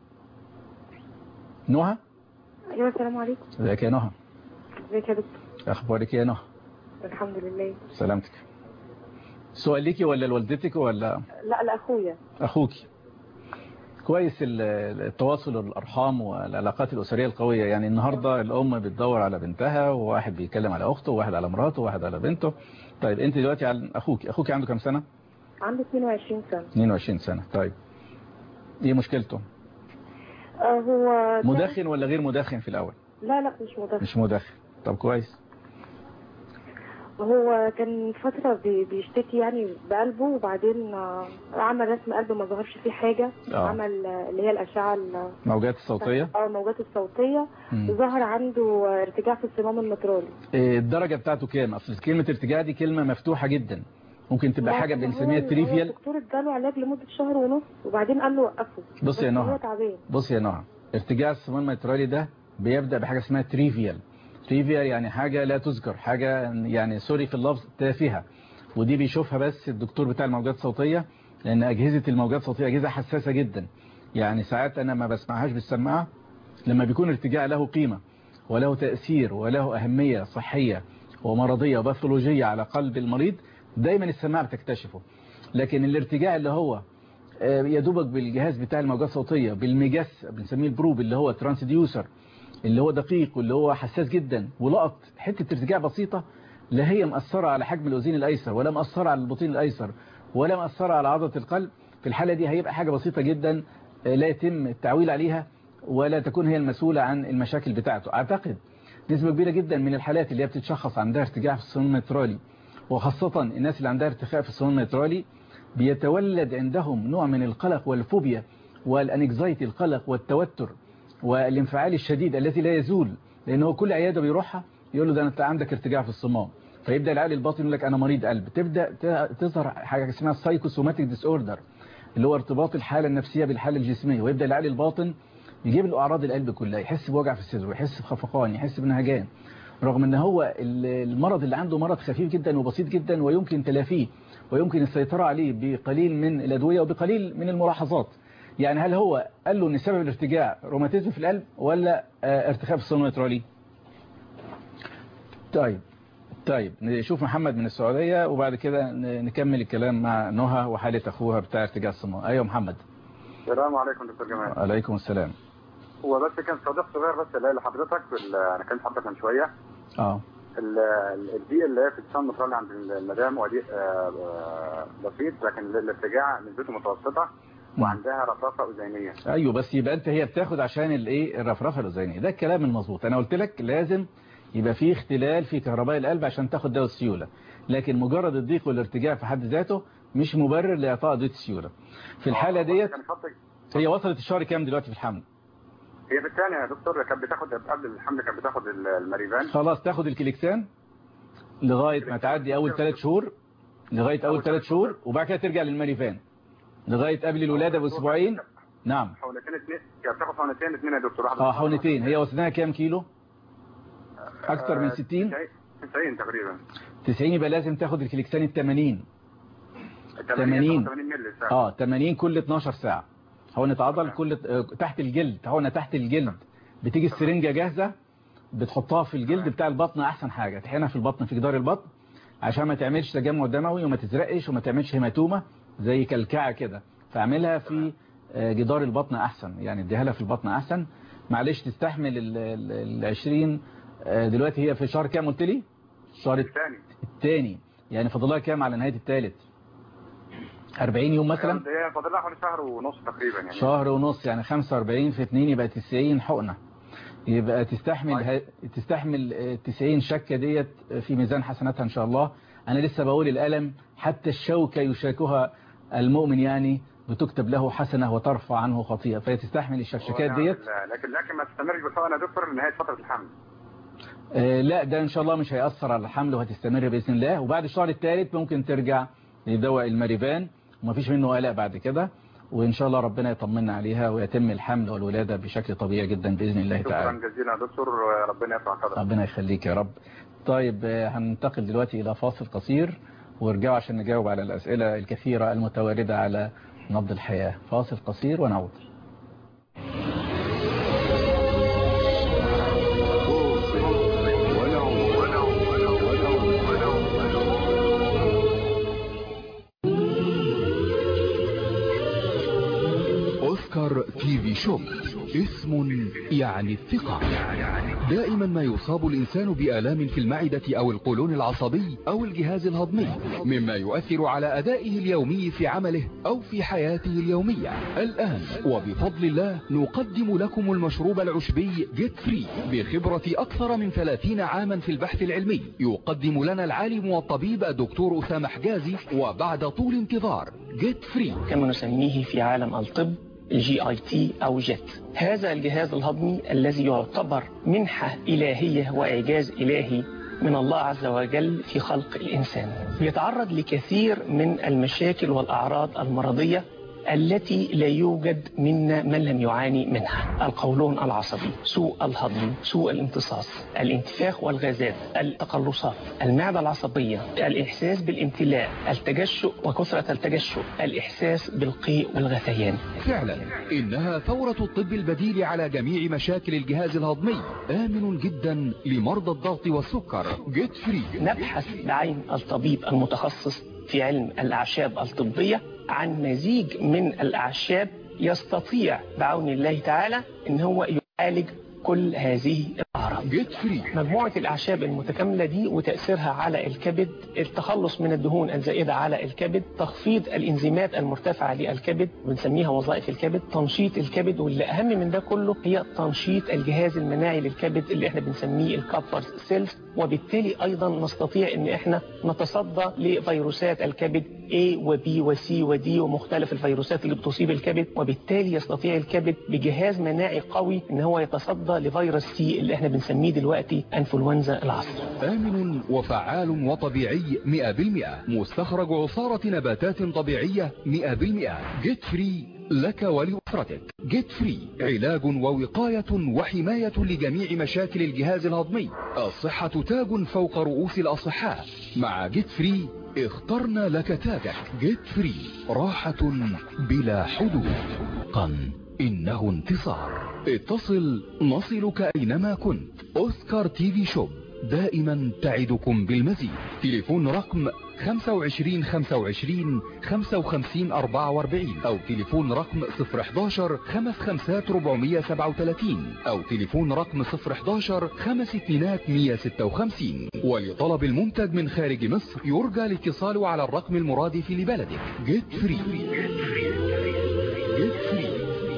نهى. ايوه السلام عليكم. ازيك يا نهى؟ ازيك يا دكتور؟ اخبارك يا نهى؟ الحمد لله. سلامتك. سؤال ليكي ولا لوالدتك ولا؟ لا لاخويا. اخوكي. كويس التواصل والارحام والعلاقات الاسريه القويه. يعني النهارده الام بتدور على بنتها، وواحد بيتكلم على اخته، وواحد على مراته، وواحد على بنته. طيب انت دلوقتي على اخوك، اخوك عنده كام سنه؟ عنده اثنين وعشرين سنه. اثنين وعشرين سنه. طيب ايه مشكلته؟ آه هو مدخن ولا غير مدخن في الاول؟ لا لا مش مدخن. مش مدخن. طب كويس. هو كان فترة بيشتكي يعني بقلبه، وبعدين عمل رسم قلب ما ظهرش فيه حاجة. أوه. عمل اللي هي الأشعة الموجات الصوتية. اه الموجات الصوتية. ظهر عنده ارتجاع في الصمام المترالي. الدرجة بتاعته كام؟ أصل كلمة ارتجاع دي كلمة مفتوحة جدا، ممكن تبقى حاجة بنسميها تريفيال. الدكتور اداله علاج لمدة شهر ونص وبعدين قال له وقفه. بص يا نهى، بص يا نهى، ارتجاع الصمام المترالي ده بيبدأ بحاجة اسمها تريفيال. تريفيال يعني حاجة لا تذكر، حاجة يعني سوري في اللفظ تافهة، ودي بيشوفها بس الدكتور بتاع الموجات الصوتية، لأن أجهزة الموجات الصوتية أجهزة حساسة جدا. يعني ساعات أنا ما بسمعهاش بالسماعة لما بيكون ارتجاع له قيمة وله تأثير وله أهمية صحية ومرضية وباثولوجية على قلب المريض، دايما السماعة بتكتشفه. لكن الارتجاع اللي هو يدوبك بالجهاز بتاع الموجات الصوتية بالمجس بنسميه البروب اللي هو ترانسديوسر اللي هو دقيق واللي هو حساس جدا، ولقط حتة ارتجاع بسيطة لا هي مأثرة على حجم الأذين الأيسر ولا مأثرة على البطين الأيسر ولا مأثرة على عضلة القلب، في الحالة دي هيبقى حاجة بسيطة جدا لا يتم التعويل عليها ولا تكون هي المسؤولة عن المشاكل بتاعته. أعتقد نسبة كبيرة جدا من الحالات اللي هي بتتشخص عندها ارتجاع في الصمام الميترالي، وخاصة الناس اللي عندها ارتخاء في الصمام الميترالي، بيتولد عندهم نوع من القلق والفوبيا والانكزايتي، القلق والتوتر والانفعال الشديد الذي لا يزول، لأنه كل عيادة بيروحها يقول له ده أنت عندك ارتجاع في الصمام، فيبدأ العقل الباطن يقول لك أنا مريض قلب، تبدأ تظهر حاجة اسمها السايكوسوماتيك ديس اوردر اللي هو ارتباط الحالة النفسية بالحالة الجسمية، ويبدأ العقل الباطن يجيب له أعراض القلب كلها، يحس بوجع في الصدر ويحس بخفقان، يحس بنهجان، رغم ان هو المرض اللي عنده مرض خفيف جدا وبسيط جدا ويمكن تلافيه ويمكن السيطرة عليه بقليل من الأدوية وبقليل من الملاحظات. يعني هل هو قال له ان سبب الارتجاع روماتيزم في القلب ولا ارتخاء في الصمام الميترالي؟ طيب طيب نشوف محمد من السعودية وبعد كده نكمل الكلام مع نهى وحالة أخوها بتاع ارتجاع الصمام. أيوة محمد. السلام عليكم دكتور جمال. عليكم السلام. هو بس كان صديق صغير بس اللي لحضرتك، انا كنت حضرتك من شويه اه الضيق اللي هي في الصمام الميترالي عند المدام هو ضيق بسيط، لكن الارتجاع نسبته متوسطه وعندها رفرفه اذينيه. ايوه بس يبقى انت هي بتاخد عشان الايه الرفرفه الاذينيه، ده الكلام المظبوط. انا قلت لك لازم يبقى في اختلال في كهرباء القلب عشان تاخد دواء السيوله، لكن مجرد الضيق والارتجاع في حد ذاته مش مبرر لاعطاء دواء السيوله. في الحاله ديت هي وصلت الشهر كام دلوقتي في الحمل؟ هي في الثانيه يا دكتور، كانت بتاخد قبل الحمل كانت بتاخد الماريفان. خلاص تاخد الكليكسان لغايه ما تعدي اول ثلاث شهور، لغايه اول ثلاث شهور وبعد كده ترجع للماريفان لغايه قبل الولاده باسبوعين. نعم حقنتين اثنين، كانت بتاخد حقنتين اثنين يا دكتور. اه حقنتين. هي وزنها كام كيلو؟ اكتر من ستين تسعين تقريبا. تسعين يبقى لازم تاخد الكليكسان ال ثمانين ثمانين اه ثمانين كل اتناشر ساعه. حقنه عضل كل تحت الجلد، حقنه تحت الجلد، بتيجي السرنجه جاهزه بتحطها في الجلد بتاع البطن، احسن حاجه تحقنها في البطن في جدار البطن عشان ما تعملش تجمع دموي وما تزرقش وما تعملش هيماتومه زي كلكعه كده، فاعملها في جدار البطن احسن، يعني اديها لها في البطن احسن. معلش تستحمل ال عشرين دلوقتي. هي في شهر كام قلت لي؟ الشهر الثاني الثاني يعني فاضلها كام على نهايه الثالث؟ أربعين يوم مثلا. هي فاضلها حوالي شهر ونص تقريبا يعني. شهر ونص يعني خمسة وأربعين في اتنين يبقى تسعين حقنه، يبقى تستحمل ه... تستحمل تسعين شكه ديت في ميزان حسناتها ان شاء الله. انا لسه بقول الالم حتى الشوكه يشاكها المؤمن يعني بتكتب له حسنه وترفع عنه خطيئه، فهي تستحمل الشكشكات ديت. لكن لكن ما تستمرش بالحقنه يا دكتور لنهايه فتره الحمل. آه لا ده ان شاء الله مش هيأثر على الحمل وهتستمر باذن الله، وبعد الشهر الثالث ممكن ترجع لدواء الماريفان ومفيش منه قلق بعد كده، وإن شاء الله ربنا يطمنا عليها ويتم الحمل والولادة بشكل طبيعي جدا بإذن الله تعالى. شكرا جزيلا يا دكتور، ربنا يرفع قدرك. ربنا يخليك يا رب. طيب هننتقل دلوقتي إلى فاصل قصير ورجعوا عشان نجاوب على الأسئلة الكثيرة المتواردة على نبض الحياة. فاصل قصير ونعود. أوسكار تي في شوب اسم يعني الثقة. دائما ما يصاب الإنسان بآلام في المعدة أو القولون العصبي أو الجهاز الهضمي، مما يؤثر على أدائه اليومي في عمله أو في حياته اليومية. الآن وبفضل الله نقدم لكم المشروب العشبي جيت فري بخبرة أكثر من ثلاثين عاما في البحث العلمي. يقدم لنا العالم والطبيب الدكتور أسامة حجازي وبعد طول انتظار جيت فري كما نسميه في عالم الطب الجي اي تي او جيت. هذا الجهاز الهضمي الذي يعتبر منحة إلهية وإعجاز إلهي من الله عز وجل في خلق الإنسان، يتعرض لكثير من المشاكل والأعراض المرضية التي لا يوجد منا من لم يعاني منها: القولون العصبي، سوء الهضم، سوء الامتصاص، الانتفاخ والغازات، التقلصات، المعدة العصبية، الإحساس بالامتلاء، التجشؤ وكثرة التجشؤ، الإحساس بالقيء والغثيان. فعلا إنها ثورة الطب البديل على جميع مشاكل الجهاز الهضمي، آمن جدا لمرضى الضغط والسكر. جيت فري. نبحث بعين الطبيب المتخصص في علم الأعشاب الطبية عن مزيج من الأعشاب يستطيع بعون الله تعالى ان هو يعالج كل هذه الأعراض. مجموعة الأعشاب المتكاملة دي وتأثيرها على الكبد، التخلص من الدهون الزائدة على الكبد، تخفيض الإنزيمات المرتفعة للكبد بنسميها وظائف الكبد، تنشيط الكبد، واللي أهم من ده كله هي تنشيط الجهاز المناعي للكبد اللي احنا بنسميه الكابر سيلز، وبالتالي أيضا نستطيع ان احنا نتصدى لفيروسات الكبد A و B و C و D ومختلف الفيروسات اللي بتصيب الكبد، وبالتالي يستطيع الكبد بجهاز مناعي قوي ان هو يتصدى لفيروس سي اللي احنا بنسميه دلوقتي انفلونزا العصر. آمن وفعال وطبيعي مئة بالمئة، مستخرج عصارة نباتات طبيعية مئة بالمئة. جيت فري لك ولأسرتك. جيت فري علاج ووقاية وحماية لجميع مشاكل الجهاز الهضمي. الصحة تاج فوق رؤوس الأصحاء. مع جيت فري اخترنا لك تاجك. جيت فري راحة بلا حدود. قن إنه انتصار. اتصل نصلك أينما كنت. أوسكار تي في شوب دائما تعدكم بالمزيد. تليفون رقم خمسة وعشرين خمسة وعشرين خمسة وخمسين أربعة وأربعين أو تليفون رقم صفر حداشر خمس خمسات ربعمية سبعة وتلاتين أو تليفون رقم صفر حداشر خمس اتنينات مية ستة وخمسين. ولطلب المنتج من خارج مصر يرجى الاتصال على الرقم المرادف لبلدك. جيت فري. جيت فري.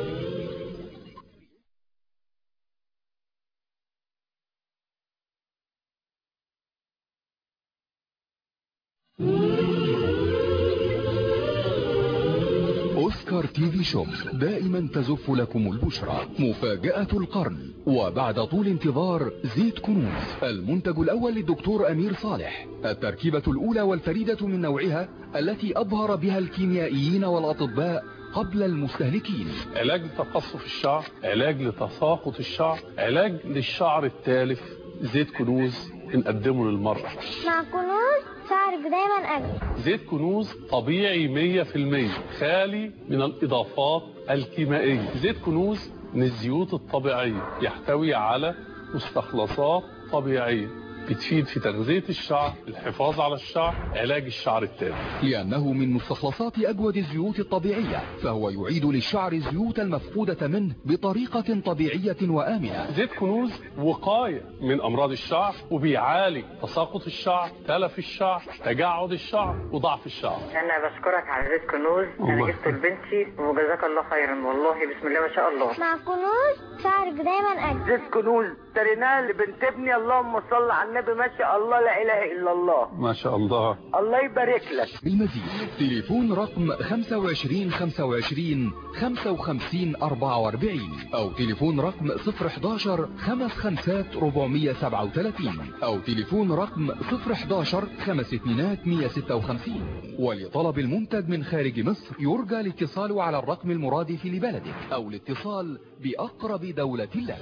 أوسكار تي في شوب دائما تزف لكم البشرى. مفاجأة القرن وبعد طول انتظار زيت كنوز، المنتج الأول للدكتور أمير صالح، التركيبة الأولى والفريدة من نوعها التي أبهر بها الكيميائيين والأطباء قبل المستهلكين. علاج لتقصف الشعر، علاج لتساقط الشعر، علاج للشعر التالف. زيت كنوز نقدمه للمرأة. مع كنوز شعرك دايما أجمل. زيت كنوز طبيعي مية في المية، خالي من الإضافات الكيميائية. زيت كنوز من الزيوت الطبيعية، يحتوي على مستخلصات طبيعية بتفيد في تغذية الشعر، الحفاظ على الشعر، علاج الشعر التالف. لأنه من مستخلصات أجود الزيوت الطبيعية، فهو يعيد للشعر الزيوت المفقودة منه بطريقة طبيعية وآمنة. زيت كنوز وقاية من أمراض الشعر، وبيعالج تساقط الشعر، تلف الشعر، تجعد الشعر، وضعف الشعر. أنا بشكرك على زيت كنوز، أنا جبته لبنتي وجزاك الله خيرا، والله بسم الله ما شاء الله. مع كنوز شعرك دايما أجمل. زيت كنوز اشتريناه لبنت ابني، اللهم صل على النبي، ما شاء الله لا اله الا الله. ما شاء الله. الله يبارك لك. بالمزيد تليفون رقم خمسة وعشرين خمسة وعشرين خمسة وخمسين أربعة وأربعين او تليفون رقم صفر حداشر خمس خمسات ربعمية سبعة وتلاتين او تليفون رقم صفر حداشر خمس اتنينات مية ستة وخمسين. ولطلب المنتج من خارج مصر يرجى الاتصال على الرقم المرادف لبلدك او الاتصال بأقرب دولة لك.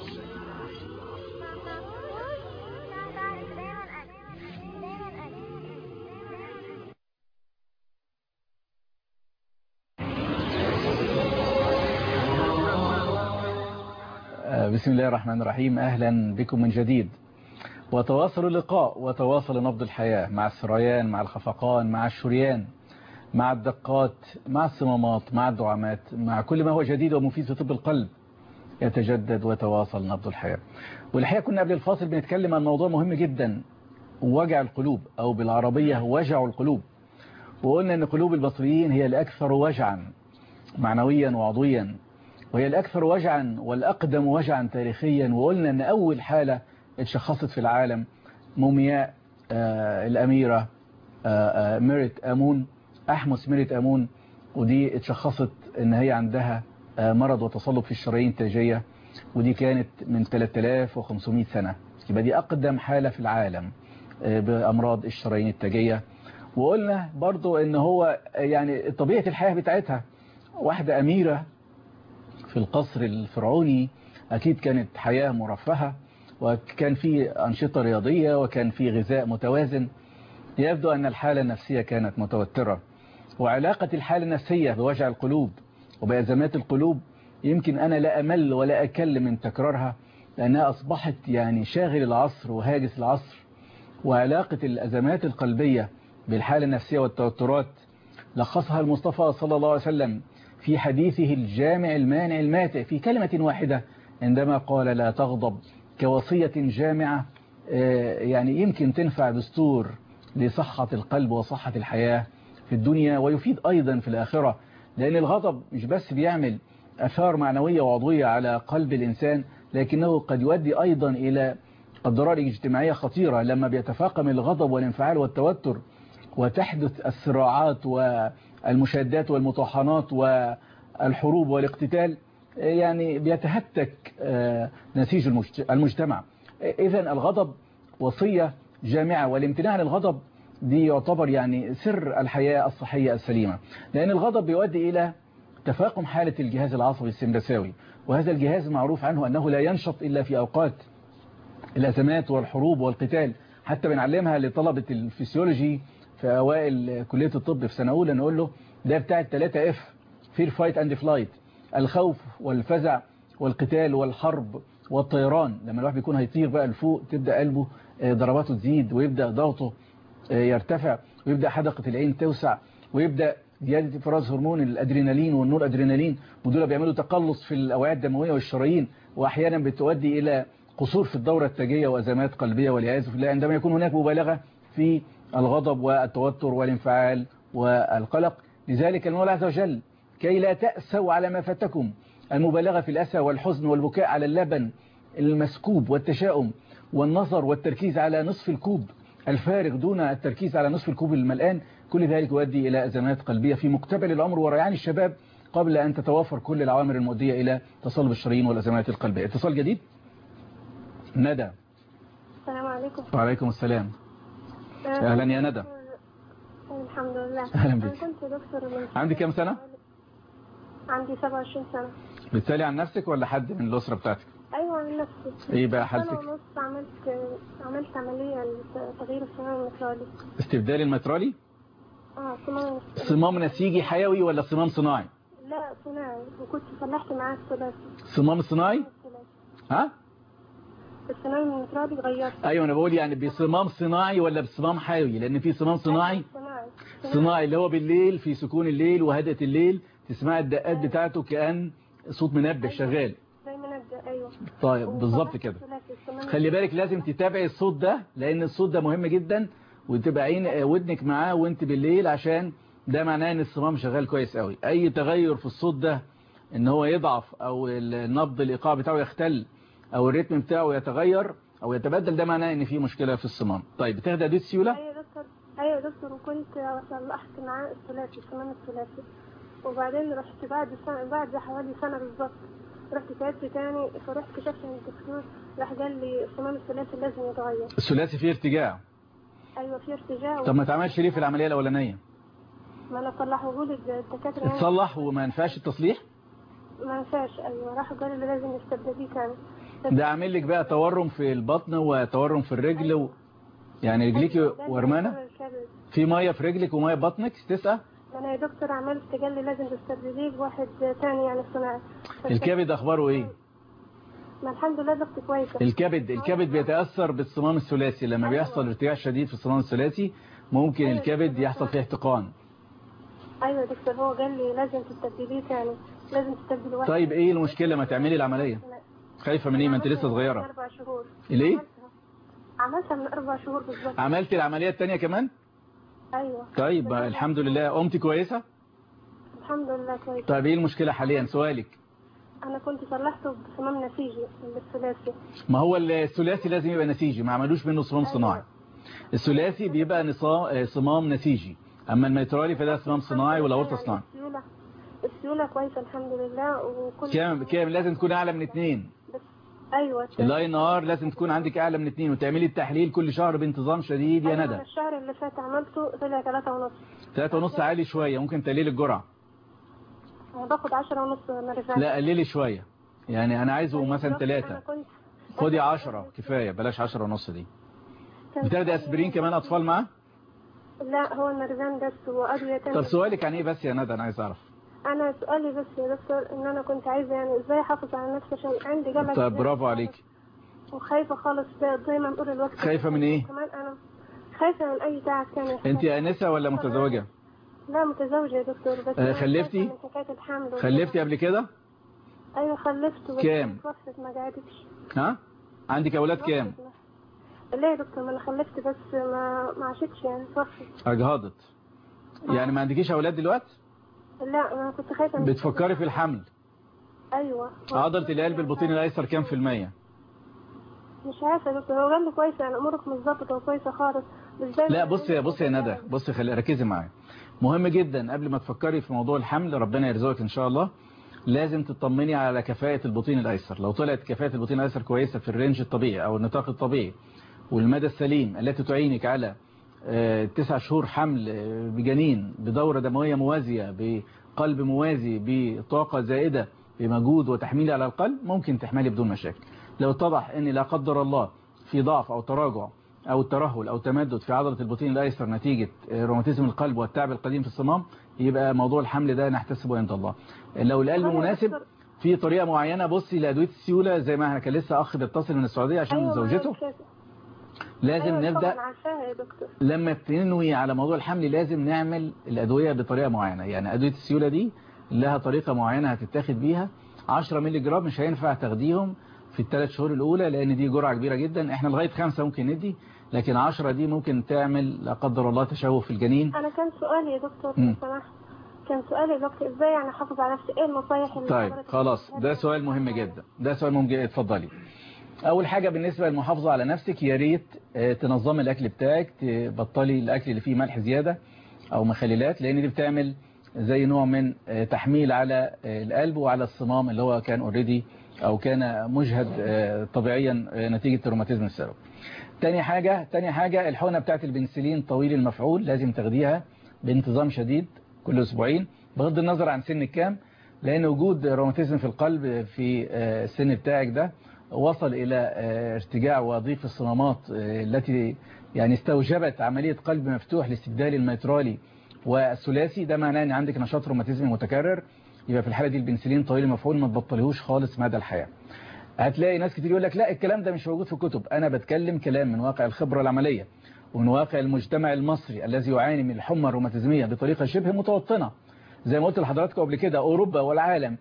بسم الله الرحمن الرحيم. أهلا بكم من جديد، وتواصل اللقاء وتواصل نبض الحياة مع السريان، مع الخفقان، مع الشريان، مع الدقات، مع الصمامات، مع الدعامات، مع كل ما هو جديد ومفيد في طب القلب يتجدد وتواصل نبض الحياة. والحقيقة كنا قبل الفاصل بنتكلم عن موضوع مهم جدا، وجع القلوب، أو بالعربية وجع القلوب. وقلنا أن قلوب المصريين هي الأكثر وجعا معنويا وعضويا، وهي الأكثر وجعا والأقدم وجعا تاريخيا. وقلنا أن أول حالة اتشخصت في العالم مومياء آه الأميرة آه آه ميريت أمون، أحمس ميريت أمون، ودي اتشخصت أن هي عندها آه مرض وتصلب في الشرايين التاجية، ودي كانت من ثلاثة آلاف وخمسمائة سنة. يبقى دي أقدم حالة في العالم آه بأمراض الشرايين التاجية. وقلنا برضو أن هو يعني طبيعة الحياة بتاعتها، واحدة أميرة في القصر الفرعوني، أكيد كانت حياة مرفهة، وكان في أنشطة رياضية، وكان في غذاء متوازن. يبدو أن الحالة النفسية كانت متوترة، وعلاقة الحالة النفسية بوجع القلوب وبأزمات القلوب يمكن أنا لا أمل ولا أكل من تكرارها، لأنها أصبحت يعني شاغل العصر وهاجس العصر. وعلاقة الأزمات القلبية بالحالة النفسية والتوترات لخصها المصطفى صلى الله عليه وسلم في حديثه الجامع المانع الماتع في كلمة واحدة عندما قال لا تغضب، كوصية جامعة يعني يمكن تنفع دستور لصحة القلب وصحة الحياة في الدنيا، ويفيد أيضا في الآخرة، لأن الغضب مش بس بيعمل أثار معنوية وعضوية على قلب الإنسان، لكنه قد يؤدي أيضا إلى أضرار اجتماعية خطيرة لما بيتفاقم الغضب والانفعال والتوتر وتحدث الصراعات والمشادات والمطاحنات والحروب والاقتتال، يعني بيتهتك نسيج المجتمع. إذن الغضب وصية جامعة، والامتناع عن الغضب دي يعتبر يعني سر الحياة الصحية السليمة، لأن الغضب بيؤدي إلى تفاقم حالة الجهاز العصبي السمبثاوي، وهذا الجهاز معروف عنه أنه لا ينشط إلا في أوقات الأزمات والحروب والقتال. حتى بنعلمها لطلبة الفسيولوجي في أوائل كلية الطب في سنة أولى، نقول له ده بتاع الثلاثة اف fear fight and flight، الخوف والفزع والقتال والحرب والطيران. لما الواحد بيكون هيطير بقى لفوق تبدأ قلبه ضرباته تزيد، ويبدأ ضغطه يرتفع، ويبدأ حدقة العين توسع، ويبدأ زيادة افراز هرمون الادرينالين والنور ادرينالين، ودول بيعملوا تقلص في الأوعية الدموية والشرايين، وأحيانا بتؤدي إلى قصور في الدورة التاجية وأزمات قلبية والعياذ بالله عندما يكون هناك مبالغة في الغضب والتوتر والانفعال والقلق. لذلك المولى عز وجل كي لا تأسوا على ما فاتكم، المبالغة في الأسى والحزن والبكاء على اللبن المسكوب والتشاؤم والنظر والتركيز على نصف الكوب الفارغ دون التركيز على نصف الكوب الملآن، كل ذلك يؤدي إلى أزمات قلبية في مقتبل العمر وريعان الشباب قبل أن تتوافر كل العوامل المؤدية إلى تصلب الشرايين والأزمات القلبية. اتصال جديد. ندى. السلام عليكم. وعليكم السلام. أهلا يا ندى. الحمد لله. أهلا بك. أنا كنت دكتور من عندي كم سنة؟ عندي سبعة وعشرين سنة. بتسألي عن نفسك ولا حد من الأسرة بتاعتك؟ أيوة عن نفسي. إيه بقى حالتك؟ سنة ونص عملت عملت عملية لتغيير الصمام المترالي. استبدال المترالي؟ اه صمام. صمام نسيجي حيوي ولا صمام صناعي؟ لا صناعي، وكنت صلحت معاه الثلاثي. صمام صناعي؟ ها؟ الصمام المترالي غيرت. ايوه انا بقول يعني بصمام صناعي ولا بصمام حيوي، لان في صمام صناعي صناعي صناعي اللي هو بالليل في سكون الليل وهدأة الليل تسمع الدقات بتاعته كأن صوت منبه شغال. زي منبه. ايوه طيب بالظبط كده. خلي بالك لازم تتابعي الصوت ده، لان الصوت ده مهم جدا، وتبقى عين ودنك معاه وانت بالليل، عشان ده معناه ان الصمام شغال كويس قوي. اي تغير في الصوت ده ان هو يضعف او النبض الايقاع بتاعه يختل او الريتم بتاعه يتغير او يتبدل، ده معناه ان في مشكلة في الصمام. طيب بتاخدي ادويه سيوله؟ ايوه يا دكتور. ايوه يا دكتور، وكنت صلحت معاه الثلاثي الصمام الثلاثي، وبعدين رحت بعد سنة بعد حوالي سنة بالظبط رحت تعبت تاني، فرحت كشفت من الدكتور، راح قال لي الصمام الثلاثي لازم يتغير. الثلاثي فيه ارتجاع؟ ايوه فيه ارتجاع. طب ما تعملش ليه في العملية الاولانية؟ ما انا صلحه لي الدكاتره. اتصلح وما ينفعش التصليح؟ ما ينفعش. ايوه راح قال لي لازم يستبدليه تاني. ده عامل لك بقى تورم في البطن وتورم في الرجل و... يعني رجليك ورمانة؟ في مية في رجلك ومية في بطنك تسقى؟ انا يا دكتور عملت قال لي لازم تستبدليه بواحد تاني يعني صناعي. الكبد اخباره ايه؟ ما الحمد لله ضغطي كويسه. الكبد الكبد بيتاثر بالصمام الثلاثي، لما أيوة. بيحصل ارتجاع شديد في الصمام الثلاثي ممكن أيوة. الكبد يحصل فيه احتقان. ايوه يا دكتور، هو قال لي لازم تستبدليه تاني، لازم تستبدلي واحد. طيب ايه المشكله ما تعملي العمليه؟ خايفه من ايه؟ ما انت لسه صغيره. اربع شهور. ليه؟ عملتها من اربع شهور بالظبط. عملتي العمليه الثانيه كمان؟ ايوه. طيب الحمد لله. قمتي كويسه؟ الحمد لله كويسه. طيب ايه المشكله حاليا؟ سؤالك. انا كنت صلحته بصمام نسيجي بالثلاثي. ما هو الثلاثي لازم يبقى نسيجي، ما عملوش منه صمام أيوة. صناعي. الثلاثي بيبقى نصام صمام نسيجي، اما الميترالي فده صمام صناعي والاورطه صناعي. السيوله السيوله كويسه الحمد لله. وكل كام كام لازم تكون اعلى من اثنين. ايوه الاي ان ار لازم تكون عندك اعلى من اثنين، وتعملي التحليل كل شهر بانتظام شديد يا أيوة ندى. الشهر اللي فات عملته طلع ثلاثة ونص. ثلاثة ونص عالي شويه، ممكن تقللي الجرعه. انا باخد عشرة ونص مريفان. لا قللي شويه، يعني انا عايزه مثلا ثلاثة. خدي عشرة كفايه، بلاش عشرة ونص دي. بتاخدي اسبرين كمان اطفال معاه؟ لا هو المريفان بس وادويه ثانيه. طب سؤالك عن ايه بس يا ندى؟ انا عايز اعرف. انا سؤالي بس يا دكتور ان انا كنت عايزه يعني ازاي احافظ على نفسي عشان عندي قلق. طب برافو عليك. وخايفه خالص دايما طول الوقت. خايفه من ايه؟ كمان انا خايفه من اي تعب ثاني. انت انسه ولا متزوجه؟ لا متزوجة يا دكتور بس آه خلفتي؟ من حكاية الحمل خلفتي قبل كده؟ ايوه خلفت بس كام؟ توفت ما قعدتش. ها؟ عندك اولاد كام؟ لا يا دكتور ما انا خلفت بس ما ما عاشتش يعني توفت. اجهضت. يعني ما عندكيش اولاد دلوقتي؟ لا انا كنت خايفة. بتفكري في الحمل؟ ايوه. عضلة القلب البطين الايسر كام في المية؟ مش عارفة يا دكتور هو قال لي كويسة يعني امورك متظبطة وكويسة خالص. لا بصي بصي يا ندى بصي خلي ركزي معايا. مهم جدا قبل ما تفكري في موضوع الحمل ربنا يرزقك ان شاء الله لازم تطمني على كفاءة البطين الايسر. لو طلعت كفاءة البطين الايسر كويسة في الرينج الطبيعي او النطاق الطبيعي والمدى السليم التي تعينك على تسع شهور حمل بجنين بدورة دموية موازية بقلب موازي بطاقة زائدة بمجهود وتحميل على القلب ممكن تحملي بدون مشاكل. لو اتضح ان لا قدر الله في ضعف او تراجع او ترهل او تمدد في عضلة البطين الايسر نتيجة روماتيزم القلب والتعب القديم في الصمام يبقى موضوع الحمل ده نحتسبه عند الله. لو القلب مناسب في طريقة معينة بصي لأدوية السيولة زي ما كان لسه اخ بيتصل من السعودية عشان أيوة زوجته لازم أيوة نبدأ لما تنوي على موضوع الحمل لازم نعمل الأدوية بطريقة معينة. يعني أدوية السيولة دي لها طريقة معينة هتتاخد بيها عشرة مللي جرام مش هينفع تاخديهم في الثلاث شهور الأولى لأن دي جرعة كبيرة جدا. احنا لغاية خمسة ممكن ندي لكن عشرة دي ممكن تعمل لا قدر الله تشوه في الجنين. أنا كان سؤالي يا دكتور لو سمحت كان سؤالي يا دكتور ازاي يعني احافظ على نفسي ايه النصايح اللي طيب خلاص ده سؤال مهم جدا ده سؤال مهم جدا. اتفضلي. اول حاجة بالنسبة للمحافظة على نفسك يا ريت تنظمي الاكل بتاعك تبطلي الاكل اللي فيه ملح زيادة او مخللات لان دي بتعمل زي نوع من تحميل على القلب وعلى الصمام اللي هو كان اوريدي او كان مجهد طبيعيا نتيجة الروماتيزم السبب. تاني حاجة تاني حاجة الحقنة بتاعت البنسلين طويل المفعول لازم تاخديها بانتظام شديد كل اسبوعين بغض النظر عن سن الكام لان وجود روماتيزم في القلب في السن بتاعك ده وصل الى ارتجاع وضيق الصمامات التي يعني استوجبت عملية قلب مفتوح لاستبدال الميترالي والثلاثي. ده معناه ان عندك نشاط روماتيزمي متكرر يبقى في الحالة دي البنسلين طويل المفعول ما تبطليهوش خالص مدى الحياة. هتلاقي ناس كتير يقول لك لا الكلام ده مش موجود في الكتب. انا بتكلم كلام من واقع الخبرة العملية ومن واقع المجتمع المصري الذي يعاني من الحمى الروماتيزمية بطريقة شبه متوطنة. زي ما قلت لحضراتكم قبل كده أوروبا والعالم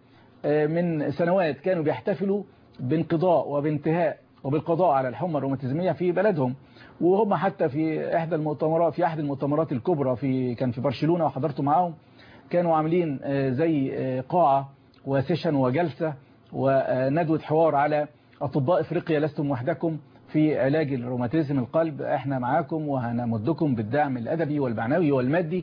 من سنوات كانوا بيحتفلوا بانقضاء وبانتهاء وبالقضاء على الحمى الروماتيزمية في بلدهم وهم حتى في إحدى المؤتمرات في أحد المؤتمرات الكبرى في كان في برشلونة وحضرت معاهم كانوا عاملين زي قاعة وسيشن وجلسة وندوة حوار على أطباء إفريقيا لستم وحدكم في علاج الروماتيزم القلب احنا معاكم وهنمدكم بالدعم الأدبي والمعنوي والمادي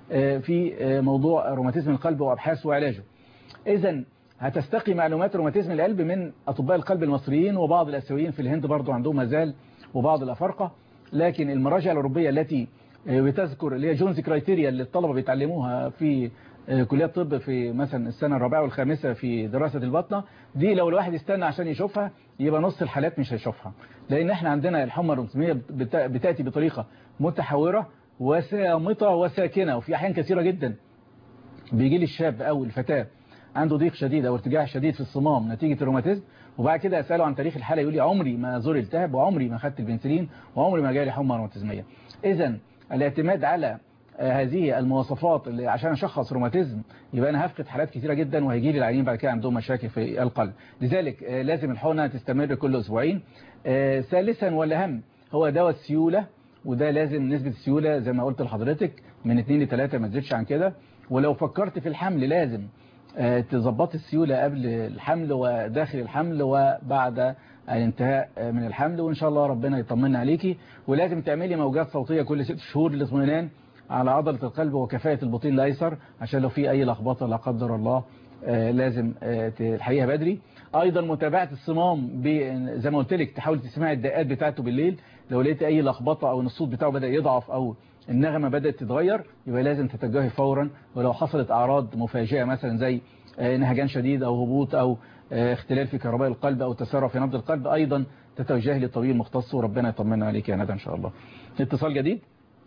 في موضوع روماتيزم القلب وأبحاثه وعلاجه. إذن هتستقي معلومات روماتيزم القلب من أطباء القلب المصريين وبعض الآسيويين في الهند برضو عندهم مازال وبعض الأفارقة. لكن المراجع الأوروبية التي بتذكر اللي هي جونز كرايتيريا اللي الطلبة بيتعلموها في كليات طب في مثلا السنة الرابعة والخامسة في دراسة البطنة دي لو الواحد يستنى عشان يشوفها يبقى نص الحالات مش هيشوفها لأن احنا عندنا الحمى الروماتيزمية بتأتي بطريقة متحورة وسامطة وساكنة وفي أحيان كثيرة جدا بيجي لي الشاب أو الفتاة عنده ضيق شديد أو ارتجاع شديد في الصمام نتيجة الروماتيزم وبعد كده أسأله عن تاريخ الحالة يقول لي عمري ما زور التهب وعمري ما خدت البنسلين وعمري ما جالي حمى روماتيزمية. إذن الاعتماد على هذه المواصفات اللي عشان أشخص روماتيزم يبقى أنا هفقد حالات كثيرة جدا وهيجي لي العيانين بعد كده عندهم مشاكل في القلب. لذلك لازم الحقنة تستمر كل أسبوعين. ثالثا والأهم هو دواء السيولة وده لازم نسبة السيولة زي ما قلت لحضرتك من اتنين لتلاتة ما تزيدش عن كده. ولو فكرت في الحمل لازم تظبط السيولة قبل الحمل وداخل الحمل وبعد الانتهاء من الحمل وإن شاء الله ربنا يطمنا عليكي. ولازم تعملي موجات صوتية كل ست شهور للاطمئنان على عضلة القلب وكفاءة البطين الأيسر عشان لو في أي لخبطة لا قدر الله لازم تلحقيها بدري. أيضا متابعة الصمام زي ما قلت لك تحاول تسمعي الدقات بتاعته بالليل لو لقيت أي لخبطة أو الصوت بتاعه بدأ يضعف أو النغمة بدأت تتغير يبقى لازم تتجهي فورا. ولو حصلت أعراض مفاجئة مثلا زي نهجان شديد أو هبوط أو اختلال في كهرباء القلب أو تسارع في نبض القلب أيضا تتوجهي للطبيب المختص وربنا يطمنا عليك يا ندى إن شاء الله. اتصال جديد.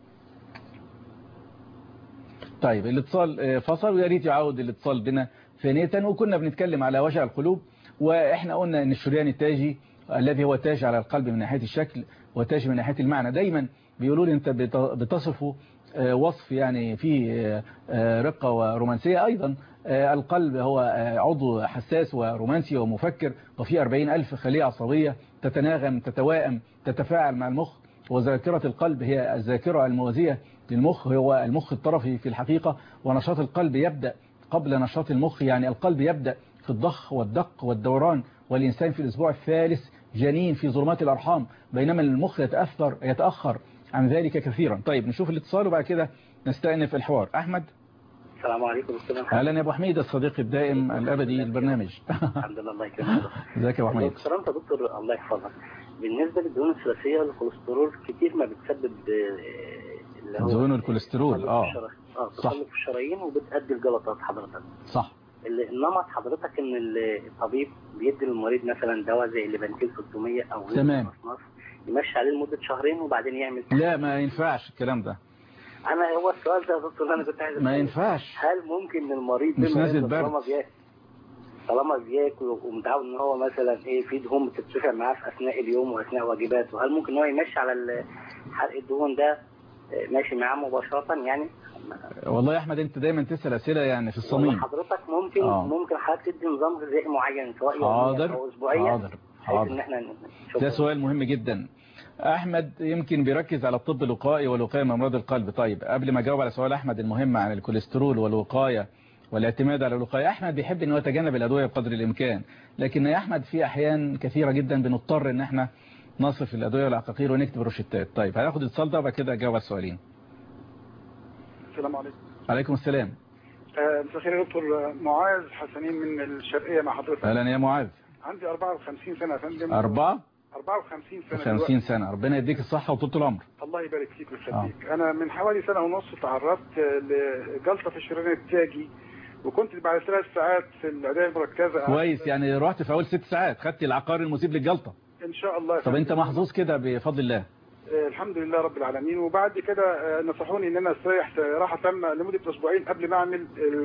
طيب الاتصال فصل ويا ريت يعود الاتصال بنا ثانية. وكنا بنتكلم على وجع القلوب واحنا قلنا ان الشريان التاجي الذي هو تاج على القلب من ناحية الشكل وتاج من ناحية المعنى. دايما بيقولوا لي انت بتصفه وصف يعني فيه رقة ورومانسية. أيضا القلب هو عضو حساس ورومانسي ومفكر، وفيه أربعين ألف خلية عصبية تتناغم تتوائم تتفاعل مع المخ. وذاكرة القلب هي الذاكرة الموازية للمخ، هو المخ الطرفي في الحقيقة. ونشاط القلب يبدأ قبل نشاط المخ، يعني القلب يبدأ في الضخ والدق والدوران، والإنسان في الأسبوع الثالث جنين في ظلمات الأرحام، بينما المخ يتأثر يتأخر عن ذلك كثيرا. طيب نشوف الاتصال وبعد كده نستأنف الحوار. أحمد. السلام عليكم دكتور. اهلا يا ابو حميد الصديق الدائم الابدي للبرنامج. الحمد لله، الله يكرمك. ازيك يا ابو حميد؟ دكتور انت دكتور الله يحفظك. بالنسبه للدهون الثلاثيه والكوليسترول كتير ما بتسبب اللي هو دهون الكوليسترول اه اه تصلب في الشرايين وبتؤدي الجلطات حضرتك. صح. النمط حضرتك ان الطبيب بيدي للمريض مثلا دواء زي الليفانتين ستمية او تمام يمشي عليه لمده شهرين وبعدين يعمل. لا ما ينفعش الكلام ده. انا هو السؤال ده يا دكتور انا كنت عايز ما ينفعش. هل ممكن المريض مش نازل برد طالما بياكل طالما بياكل ومتعود ان هو مثلا ايه في دهون بتترفع معاه في اثناء اليوم واثناء واجباته، هل ممكن هو يمشي على حرق الدهون ده ماشي معاه مباشره يعني؟ والله يا احمد انت دايما تسال اسئله يعني في الصميم. حضرتك ممكن آه. ممكن حضرتك تدي نظام غذائي معين سواء يوميا او اسبوعيا؟ حاضر حاضر ان احنا ده سؤال مهم جدا. احمد يمكن بيركز على الطب الوقائي والوقايه من امراض القلب. طيب قبل ما اجاوب على سؤال احمد المهم عن الكوليسترول والوقايه والاعتماد على الوقايه، احمد بيحب ان هو يتجنب الادويه بقدر الامكان، لكن يا احمد في احيان كثيره جدا بنضطر ان احنا نصرف الادويه والعقاقير ونكتب روشتات. طيب هناخد اتصال ده وبعد كده اجاوب على السؤالين. السلام عليكم. عليكم السلام. مساء الخير يا دكتور. معاذ حسنين من الشرقيه مع حضرتك. اهلا يا معاذ. عندي أربعة وخمسين سنه يا فندم. أربعة؟ أربعة وخمسين سنه. خمسين سنه، ربنا يديك الصحه وطول العمر. الله يبارك فيك ويخليك. آه. انا من حوالي سنه ونص تعرضت لجلطه في الشريان التاجي، وكنت بعد ثلاث ساعات في العنايه المركزه. كويس، يعني رحت في اول ست ساعات خدت العقار المصيب للجلطه ان شاء الله. طب انت محظوظ كده بفضل الله. آه الحمد لله رب العالمين. وبعد كده آه نصحوني ان انا استريح راحه تامه لمده اسبوعين قبل ما اعمل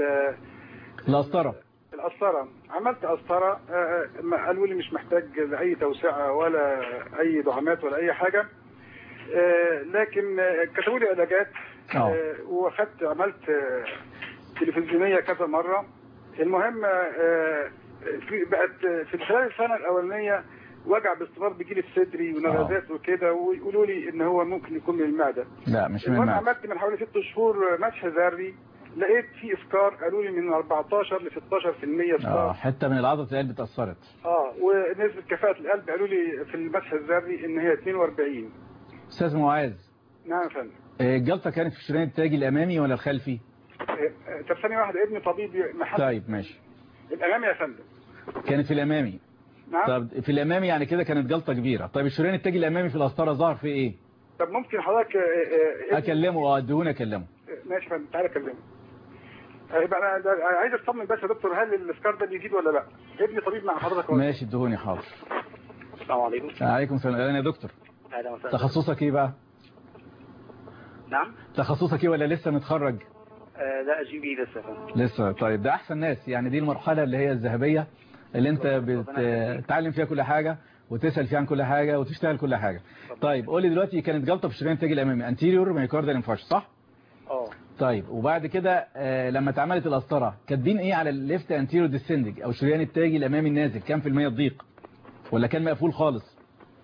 القسطره. القسطره عملت قسطره، آه قالوا لي مش محتاج لاي توسعه ولا اي دعامات ولا اي حاجه، آه لكن كتبوا لي علاجات آه واخدت عملت آه تلفزيونيه كذا مره. المهم آه في بقت في خلال السنه الاولانيه وجع باستمرار بيجي لي في صدري ونغزات وكده، ويقولوا لي ان هو ممكن يكون من المعده. لا مش من المعده. عملت من حوالي ست شهور مسح ذري، لقيت في افكار، قالوا لي من أربعتاشر ل ستاشر في المية افكار. اه حته من العضله القلب اتاثرت. اه ونسبه كفاءه القلب قالوا لي في المسح الذري ان هي اتنين وأربعين. استاذ معاذ. نعم يا فندم. الجلطه كانت في الشريان التاجي الامامي ولا الخلفي؟ طب ثانيه واحده، ابني طبيب محل. طيب ماشي. الامامي يا فندم. كانت في الامامي. نعم. طب في الامامي يعني كده كانت جلطه كبيره. طيب الشريان التاجي الامامي في القسطره ظهر في ايه؟ طب ممكن حضرتك اكلمه اه ادوني اكلمه. ماشي يا فندم تعالى اكلمه. يبقى انا عايز اطمن بس يا دكتور، هل الافكار ده بيزيد ولا لا؟ ابني طبيب مع حضرتك ولا؟ ماشي ادوني حاضر. السلام عليكم. وعليكم السلام. اهلا يا دكتور. اهلا وسهلا. تخصصك ايه بقى؟ نعم. تخصصك ايه ولا لسه متخرج؟ آه لا جي بي لسه فندم. لسه. طيب ده احسن ناس، يعني دي المرحله اللي هي الذهبيه اللي انت بتتعلم فيها كل حاجه وتسال فيها عن كل حاجه وتشتغل كل حاجه. طيب قول لي دلوقتي كانت جلطه في الشريان التاجي الامامي انتيريور مايوكاردال انفاركشن صح؟ اه. طيب وبعد كده آه لما اتعملت القسطره كاتبين ايه على الليفت انتيريور ديسندنج او الشريان التاجي الامامي النازل كام في المية ضيق ولا كان مقفول خالص؟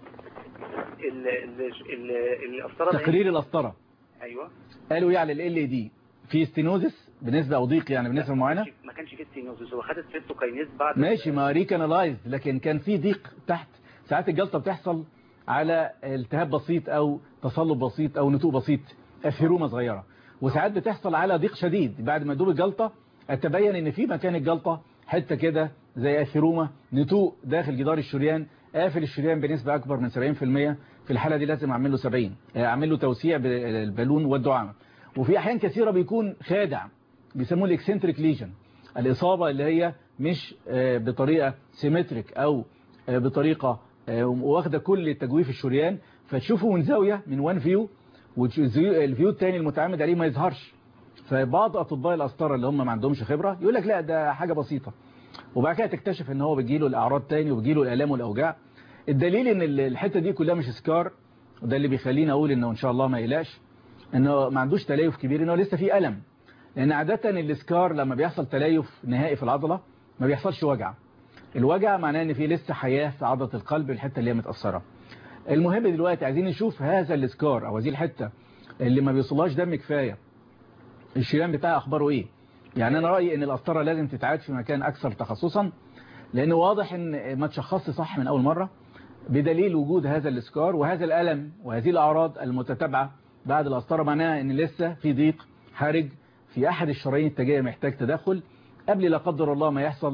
ال ال القسطره تقرير القسطره. ايوه. قالوا ايه على ال ال دي؟ في ستينوزس بنسبه او ضيق يعني بنسبه معينه؟ ما كانش في ستينوزس، هو خدت سيتوكاينيز بعد ماشي ما ريكانالايزد، لكن كان في ضيق تحت. ساعات الجلطه بتحصل على التهاب بسيط او تصلب بسيط او نتوء بسيط اثيرومه صغيره، وساعات بتحصل على ضيق شديد بعد ما تدوب الجلطه اتبين ان في مكان الجلطه حته كده زي اثيرومه نتوء داخل جدار الشريان قافل الشريان بنسبه اكبر من سبعين في المية. في الحاله دي لازم اعمل له سبعين، اعمل له توسيع بالبالون والدعامه. وفي احيان كثيره بيكون خادع بيسموه الاكسنتريك ليجن، الاصابه اللي هي مش بطريقه سيمتريك او بطريقه واخده كل تجويف الشريان، فتشوفه من زاويه من وان فيو والفيو الثاني المتعامد عليه ما يظهرش. فبعض اطباء القسطره اللي هم ما عندهمش خبره يقول لك لا ده حاجه بسيطه، وبعد كده تكتشف ان هو بيجيله الاعراض تاني وبيجيله الالام والاوجاع. الدليل ان الحته دي كلها مش سكار، وده اللي بيخليني اقول انه ان شاء الله ما يقلقش. انه ما عندوش تليف كبير، انه لسه في ألم. لان عادة الاسكار لما بيحصل تليف نهائي في العضلة ما بيحصلش وجع. الوجع معناه ان في لسه حياة في عضلة القلب، الحتة اللي هي متأثرة. المهم دلوقتي عايزين نشوف هذا الاسكار او هذه الحتة اللي ما بيوصلهاش دم كفاية، الشريان بتاعها اخباره ايه. يعني انا رأيي ان القسطرة لازم تتعاد في مكان اكثر تخصصا، لانه واضح ان ما تشخصش صح من اول مرة، بدليل وجود هذا الاسكار وهذا الألم وهذه الأعراض المتتابعة بعد القسطرة. معناها ان لسه في ضيق حرج في احد الشرايين التاجية محتاج تدخل قبل لا قدر الله ما يحصل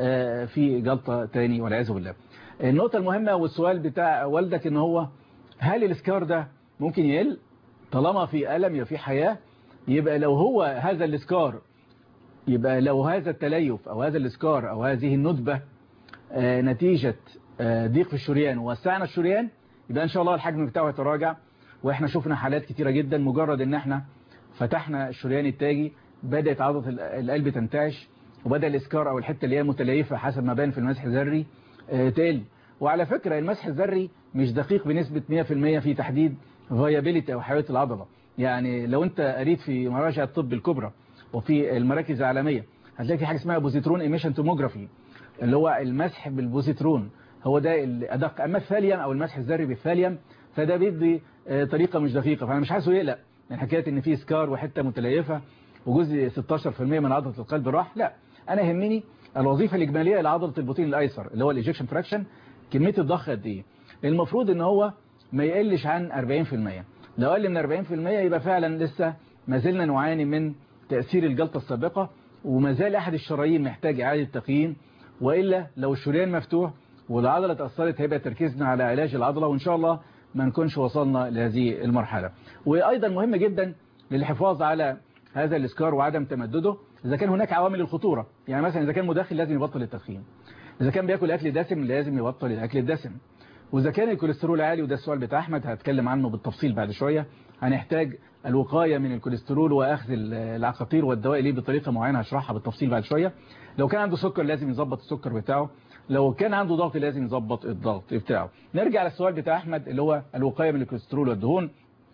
في جلطة تاني والعياذ بالله. النقطة المهمة والسؤال بتاع والدك ان هو هل الاسكار ده ممكن يقل؟ طالما في ألم يبقى في حياة، يبقى لو هو هذا الاسكار، يبقى لو هذا التليف او هذا الاسكار او هذه الندبة نتيجة ضيق في الشريان ووسعنا الشريان، يبقى ان شاء الله الحجم بتاعه يتراجع. واحنا شفنا حالات كتيرة جدا مجرد ان احنا فتحنا الشريان التاجي بدأت عضلة القلب تنتعش، وبدأ الاسكار او الحتة اللي هي متليفة حسب ما بان في المسح الذري تقل. وعلى فكرة المسح الذري مش دقيق بنسبة مية في المية في تحديد فيابيليتي او حيوية العضلة. يعني لو انت قريت في مراجع الطب الكبرى وفي المراكز العالمية هتلاقي في حاجة اسمها بوزيترون ايميشن توموجرافي، اللي هو المسح بالبوزيترون، هو ده الأدق. أما الثاليوم أو المسح الذري بالثاليوم فده بيدي طريقة مش دقيقة. فأنا مش عايزه يقلق من حكاية إن في سكار وحتة متليفة وجزء ستاشر في المية من عضلة القلب راح. لا، أنا يهمني الوظيفة الإجمالية لعضلة البطين الأيسر اللي هو الإيجكشن فراكشن، كمية الضخ قد إيه. المفروض إن هو ما يقلش عن أربعين في المية. لو قل من أربعين في المية يبقى فعلا لسه ما زلنا نعاني من تأثير الجلطة السابقة، وما زال أحد الشرايين محتاج إعادة تقييم. وإلا لو الشريان مفتوح والعضلة تأثرت هيبقى تركيزنا على علاج العضلة، وإن شاء الله ما نكونش وصلنا لهذه المرحلة. وأيضا مهم جدا للحفاظ على هذا الاسكار وعدم تمدده إذا كان هناك عوامل الخطورة. يعني مثلا إذا كان مدخن لازم يبطل التدخين، إذا كان بياكل أكل دسم لازم يبطل الأكل الدسم، وإذا كان الكوليسترول عالي، وده السؤال بتاع أحمد هتكلم عنه بالتفصيل بعد شوية، هنحتاج الوقاية من الكوليسترول وأخذ العقاقير والدواء ليه بطريقة معينة هشرحها بالتفصيل بعد شوية. لو كان عنده سكر لازم يظبط السكر بتاعه، لو كان عنده ضغط لازم يظبط الضغط بتاعه. نرجع للسؤال بتاع أحمد اللي هو الوقاية من الكوليسترول والدهون.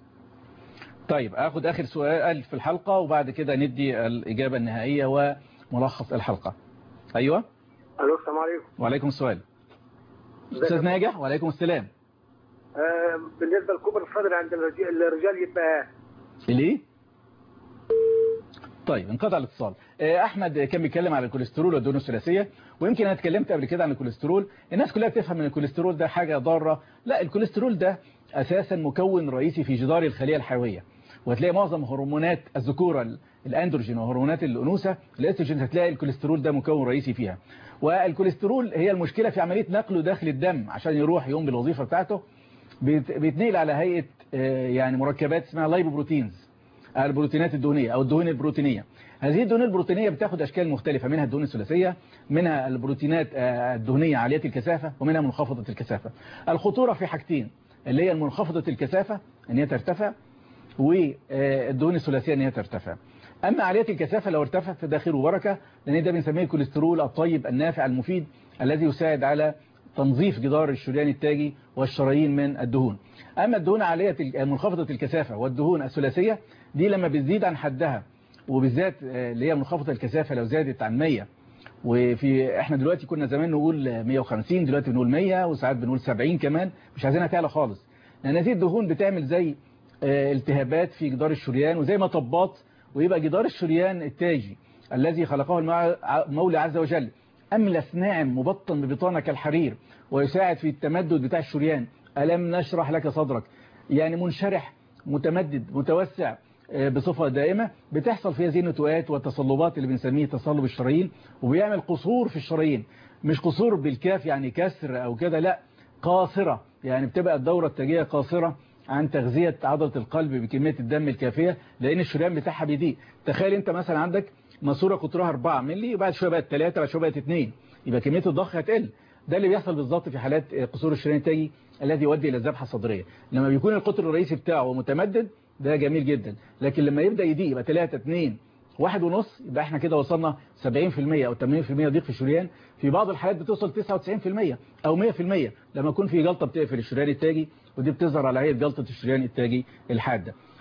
طيب أخذ آخر سؤال في الحلقة وبعد كده ندي الإجابة النهائية وملخص الحلقة. أيوة. ألو، السلام عليكم. وعليكم السلام. أستاذ ناجح. وعليكم السلام. آه بالنسبة لكبر الصدر عند الرجال يبقى ليه؟ طيب انقطع الاتصال. احمد كان بيتكلم على الكوليسترول والدهون الثلاثيه، ويمكن انا اتكلمت قبل كده عن الكوليسترول. الناس كلها بتفهم ان الكوليسترول ده حاجه ضاره. لا، الكوليسترول ده اساسا مكون رئيسي في جدار الخليه الحيويه، وهتلاقي معظم هرمونات الذكوره الاندروجين وهرمونات الانوثه الاستروجين هتلاقي الكوليسترول ده مكون رئيسي فيها. والكوليسترول هي المشكله في عمليه نقله داخل الدم عشان يروح يقوم بالوظيفه بتاعته، بيتنقل على هيئه يعني مركبات اسمها لايبوبروتينز، البروتينات الدهنية أو الدهون البروتينية. هذه الدهون البروتينية بتاخد أشكال مختلفة، منها الدهون الثلاثية، منها البروتينات الدهنية عالية الكثافة، ومنها منخفضة الكثافة. الخطورة في حاجتين، اللي هي المنخفضة الكثافة ان هي ترتفع، والدهون الثلاثية ان هي ترتفع. أما عالية الكثافة لو ارتفعت فده خير وبركة، لأن ده بنسميه الكوليسترول الطيب النافع المفيد الذي يساعد على تنظيف جدار الشريان التاجي والشرايين من الدهون. أما الدهون عالية منخفضة الكثافة والدهون الثلاثية دي لما بتزيد عن حدها، وبالذات اللي هي منخفضة الكثافة لو زادت عن مية، وفي احنا دلوقتي كنا زمان نقول مية وخمسين، دلوقتي بنقول مية، وساعات بنقول سبعين كمان، مش عايزينها تعلى خالص، لأن هذه الدهون بتعمل زي التهابات في جدار الشريان وزي مطبات، ويبقى جدار الشريان التاجي الذي خلقه المولى عز وجل أملس ناعم مبطن ببطانة كالحرير، ويساعد في التمدد بتاع الشريان. ألم نشرح لك صدرك، يعني منشرح متمدد متوسع بصفة دائمة، بتحصل في هذه النتوءات والتصلبات اللي بنسميه تصلب الشرايين، وبيعمل قصور في الشرايين، مش قصور بالكاف يعني كسر أو كده، لا، قاصرة، يعني بتبقى الدورة التاجية قاصرة عن تغذية عضلة القلب بكمية الدم الكافية، لأن الشريان بتاعها بيضيق. تخيل أنت مثلا عندك ماسورة قطرها أربعة مللي، وبعد شوية بقت ثلاثة، بعد شوية بقت اثنين، يبقى كمية الضخ هتقل. ده اللي بيحصل بالظبط في حالات قصور الشريان التاجي الذي يؤدي إلى الذبحة الصدرية. لما بيكون القطر الرئيسي بتاعه متمدد ده جميل جدا، لكن لما يبدأ يضيق يبقى ثلاثة اثنين واحد ونص، يبقى احنا كده وصلنا سبعين في المية أو ثمانين في المية ضيق في الشريان. في بعض الحالات بتوصل تسعة وتسعين في المية أو مية في المية لما يكون في جلطة بتقفل الشريان التاجي، ودي بتظهر على هيئة جلطة الشريان التاجي الحادة.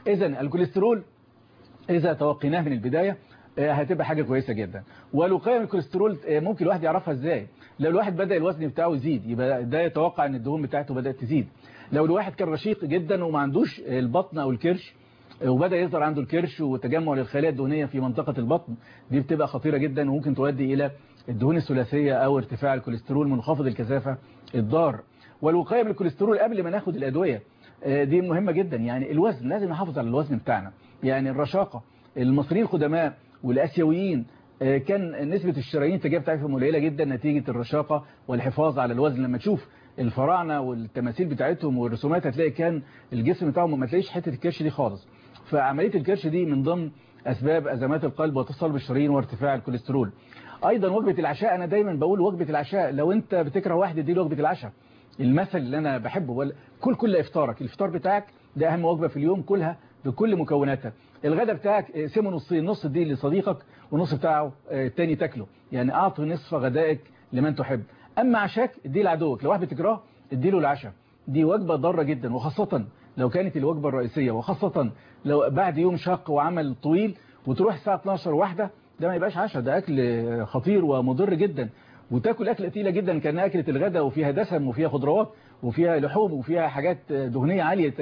إذا الكوليسترول إذا توقيناه من البداية هتبقى حاجة كويسة جدا. والوقاية من الكوليسترول ممكن الواحد يعرفها ازاي؟ لو الواحد بدأ الوزن بتاعه يزيد يبقى ده يتوقع ان الدهون بتاعته بدأت تزيد. لو الواحد كان رشيق جدا وما عندوش البطن او الكرش وبدأ يظهر عنده الكرش وتجمع للخلايا الدهنية في منطقة البطن، دي بتبقى خطيرة جدا وممكن تؤدي إلى الدهون الثلاثية أو ارتفاع الكوليسترول منخفض الكثافة الضار. والوقاية من الكوليسترول قبل ما ناخد الأدوية دي مهمة جدا. يعني الوزن لازم نحافظ على الوزن بتاعنا. يعني الرشاقة، المصريين القدماء والآسيويين كان نسبة الشرايين التاجية بتاعتهم قليلة جدا نتيجة الرشاقة والحفاظ على الوزن. لما تشوف الفراعنة والتماثيل بتاعتهم والرسومات هتلاقي كان الجسم بتاعهم ما تلاقيش حتة الكرش دي خالص. فعملية الكرش دي من ضمن أسباب أزمات القلب وتصلب الشرايين وارتفاع الكوليسترول. أيضا وجبة العشاء، أنا دايما بقول وجبة العشاء، لو أنت بتكره واحد اديله وجبة العشاء. المثل اللي أنا بحبه، كل كل إفطارك، الإفطار بتاعك ده أهم وجبة في اليوم، كلها بكل مكوناتها. الغدا بتاعك سيبه نصين، نص دي لصديقك ونص بتاعه التاني تاكله. يعني أعطي نصف غدائك لمن تحب. أما عشاك اديه لعدوك، لو واحد بتكرهه اديله العشاء. دي وجبة ضارة جدا، وخاصة لو كانت الوجبة الرئيسية، وخاصة لو بعد يوم شاق وعمل طويل وتروح الساعة اتناشر واحدة، ده ما يبقاش عشاء، ده أكل خطير ومضر جدا. وتاكل أكل تقيلة جدا كأنها أكلة الغداء وفيها دسم وفيها خضروات وفيها لحوم وفيها حاجات دهنية عالية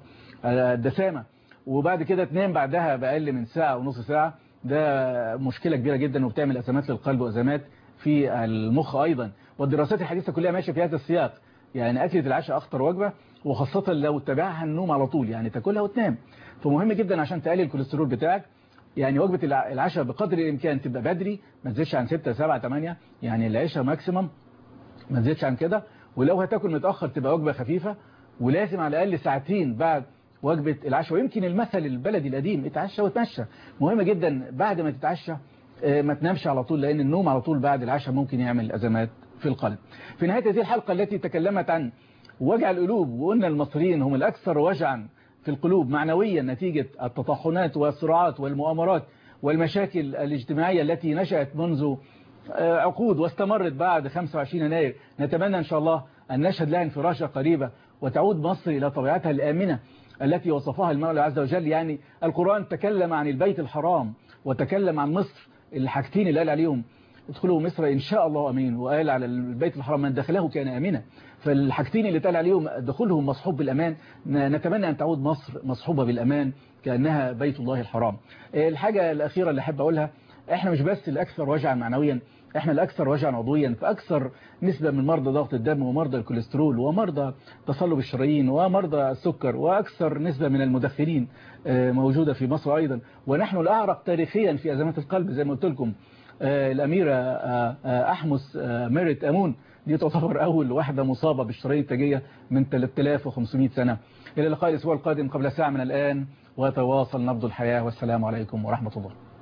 الدسامة، وبعد كده تنام بعدها بأقل من ساعة ونص ساعة. ده مشكلة كبيرة جدا وبتعمل أزمات للقلب وأزمات في المخ أيضا. والدراسات الحديثة كلها ماشية في هذا السياق. يعني أكلة العشاء أخطر وجبة، وخاصة لو تبعها النوم على طول، يعني تاكلها وتنام. فمهم جدا عشان تقلل الكوليسترول بتاعك. يعني وجبة العشاء بقدر الإمكان تبقى بدري، ما تزيدش عن ستة سبعة تمانية، يعني العشاء ماكسيمم ما تزيدش عن كده. ولو هتاكل متأخر تبقى وجبة خفيفة، ولازم على الأقل ساعتين بعد وجبة العشاء. ويمكن المثل البلدي القديم اتعشى وتمشى. مهم جدا بعد ما تتعشى ما تنامش على طول، لأن النوم على طول بعد العشاء ممكن يعمل أزمات في القلب. في نهاية هذه الحلقة التي تكلمت عن وجع القلوب، وقلنا المصريين هم الأكثر وجعا في القلوب معنويا نتيجة التطحنات والصراعات والمؤامرات والمشاكل الاجتماعية التي نشأت منذ عقود واستمرت بعد خمسة وعشرين يناير. نتمنى إن شاء الله أن نشهد لها انفراشة قريبة وتعود مصر إلى طبيعتها الآمنة التي وصفها المولى عز وجل. يعني القرآن تكلم عن البيت الحرام وتكلم عن مصر، الحاجتين اللي قال عليهم ادخلوا مصر إن شاء الله أمين، وقال على البيت الحرام من دخله كان آمنا. فالحاجتين اللي قال عليهم دخولهم مصحوب بالأمان، نتمنى أن تعود مصر مصحوبة بالأمان كأنها بيت الله الحرام. الحاجة الأخيرة اللي أحب أقولها، احنا مش بس الأكثر وجعا معنويا، احنا الأكثر وجعا عضويا. فأكثر نسبة من مرضى ضغط الدم ومرضى الكوليسترول ومرضى تصلب الشرايين ومرضى السكر، وأكثر نسبة من المدخنين موجودة في مصر أيضا. ونحن الأعرق تاريخيا في أزمات القلب زي ما قلت لكم. الأميرة أحمس ميرت أمون دي تعتبر أول واحدة مصابة بالشرايين التاجية من ثلاثة آلاف وخمسمائة سنة. إلى اللقاء الأسبوع القادم قبل ساعة من الآن، وتواصل نبض الحياة، والسلام عليكم ورحمة الله.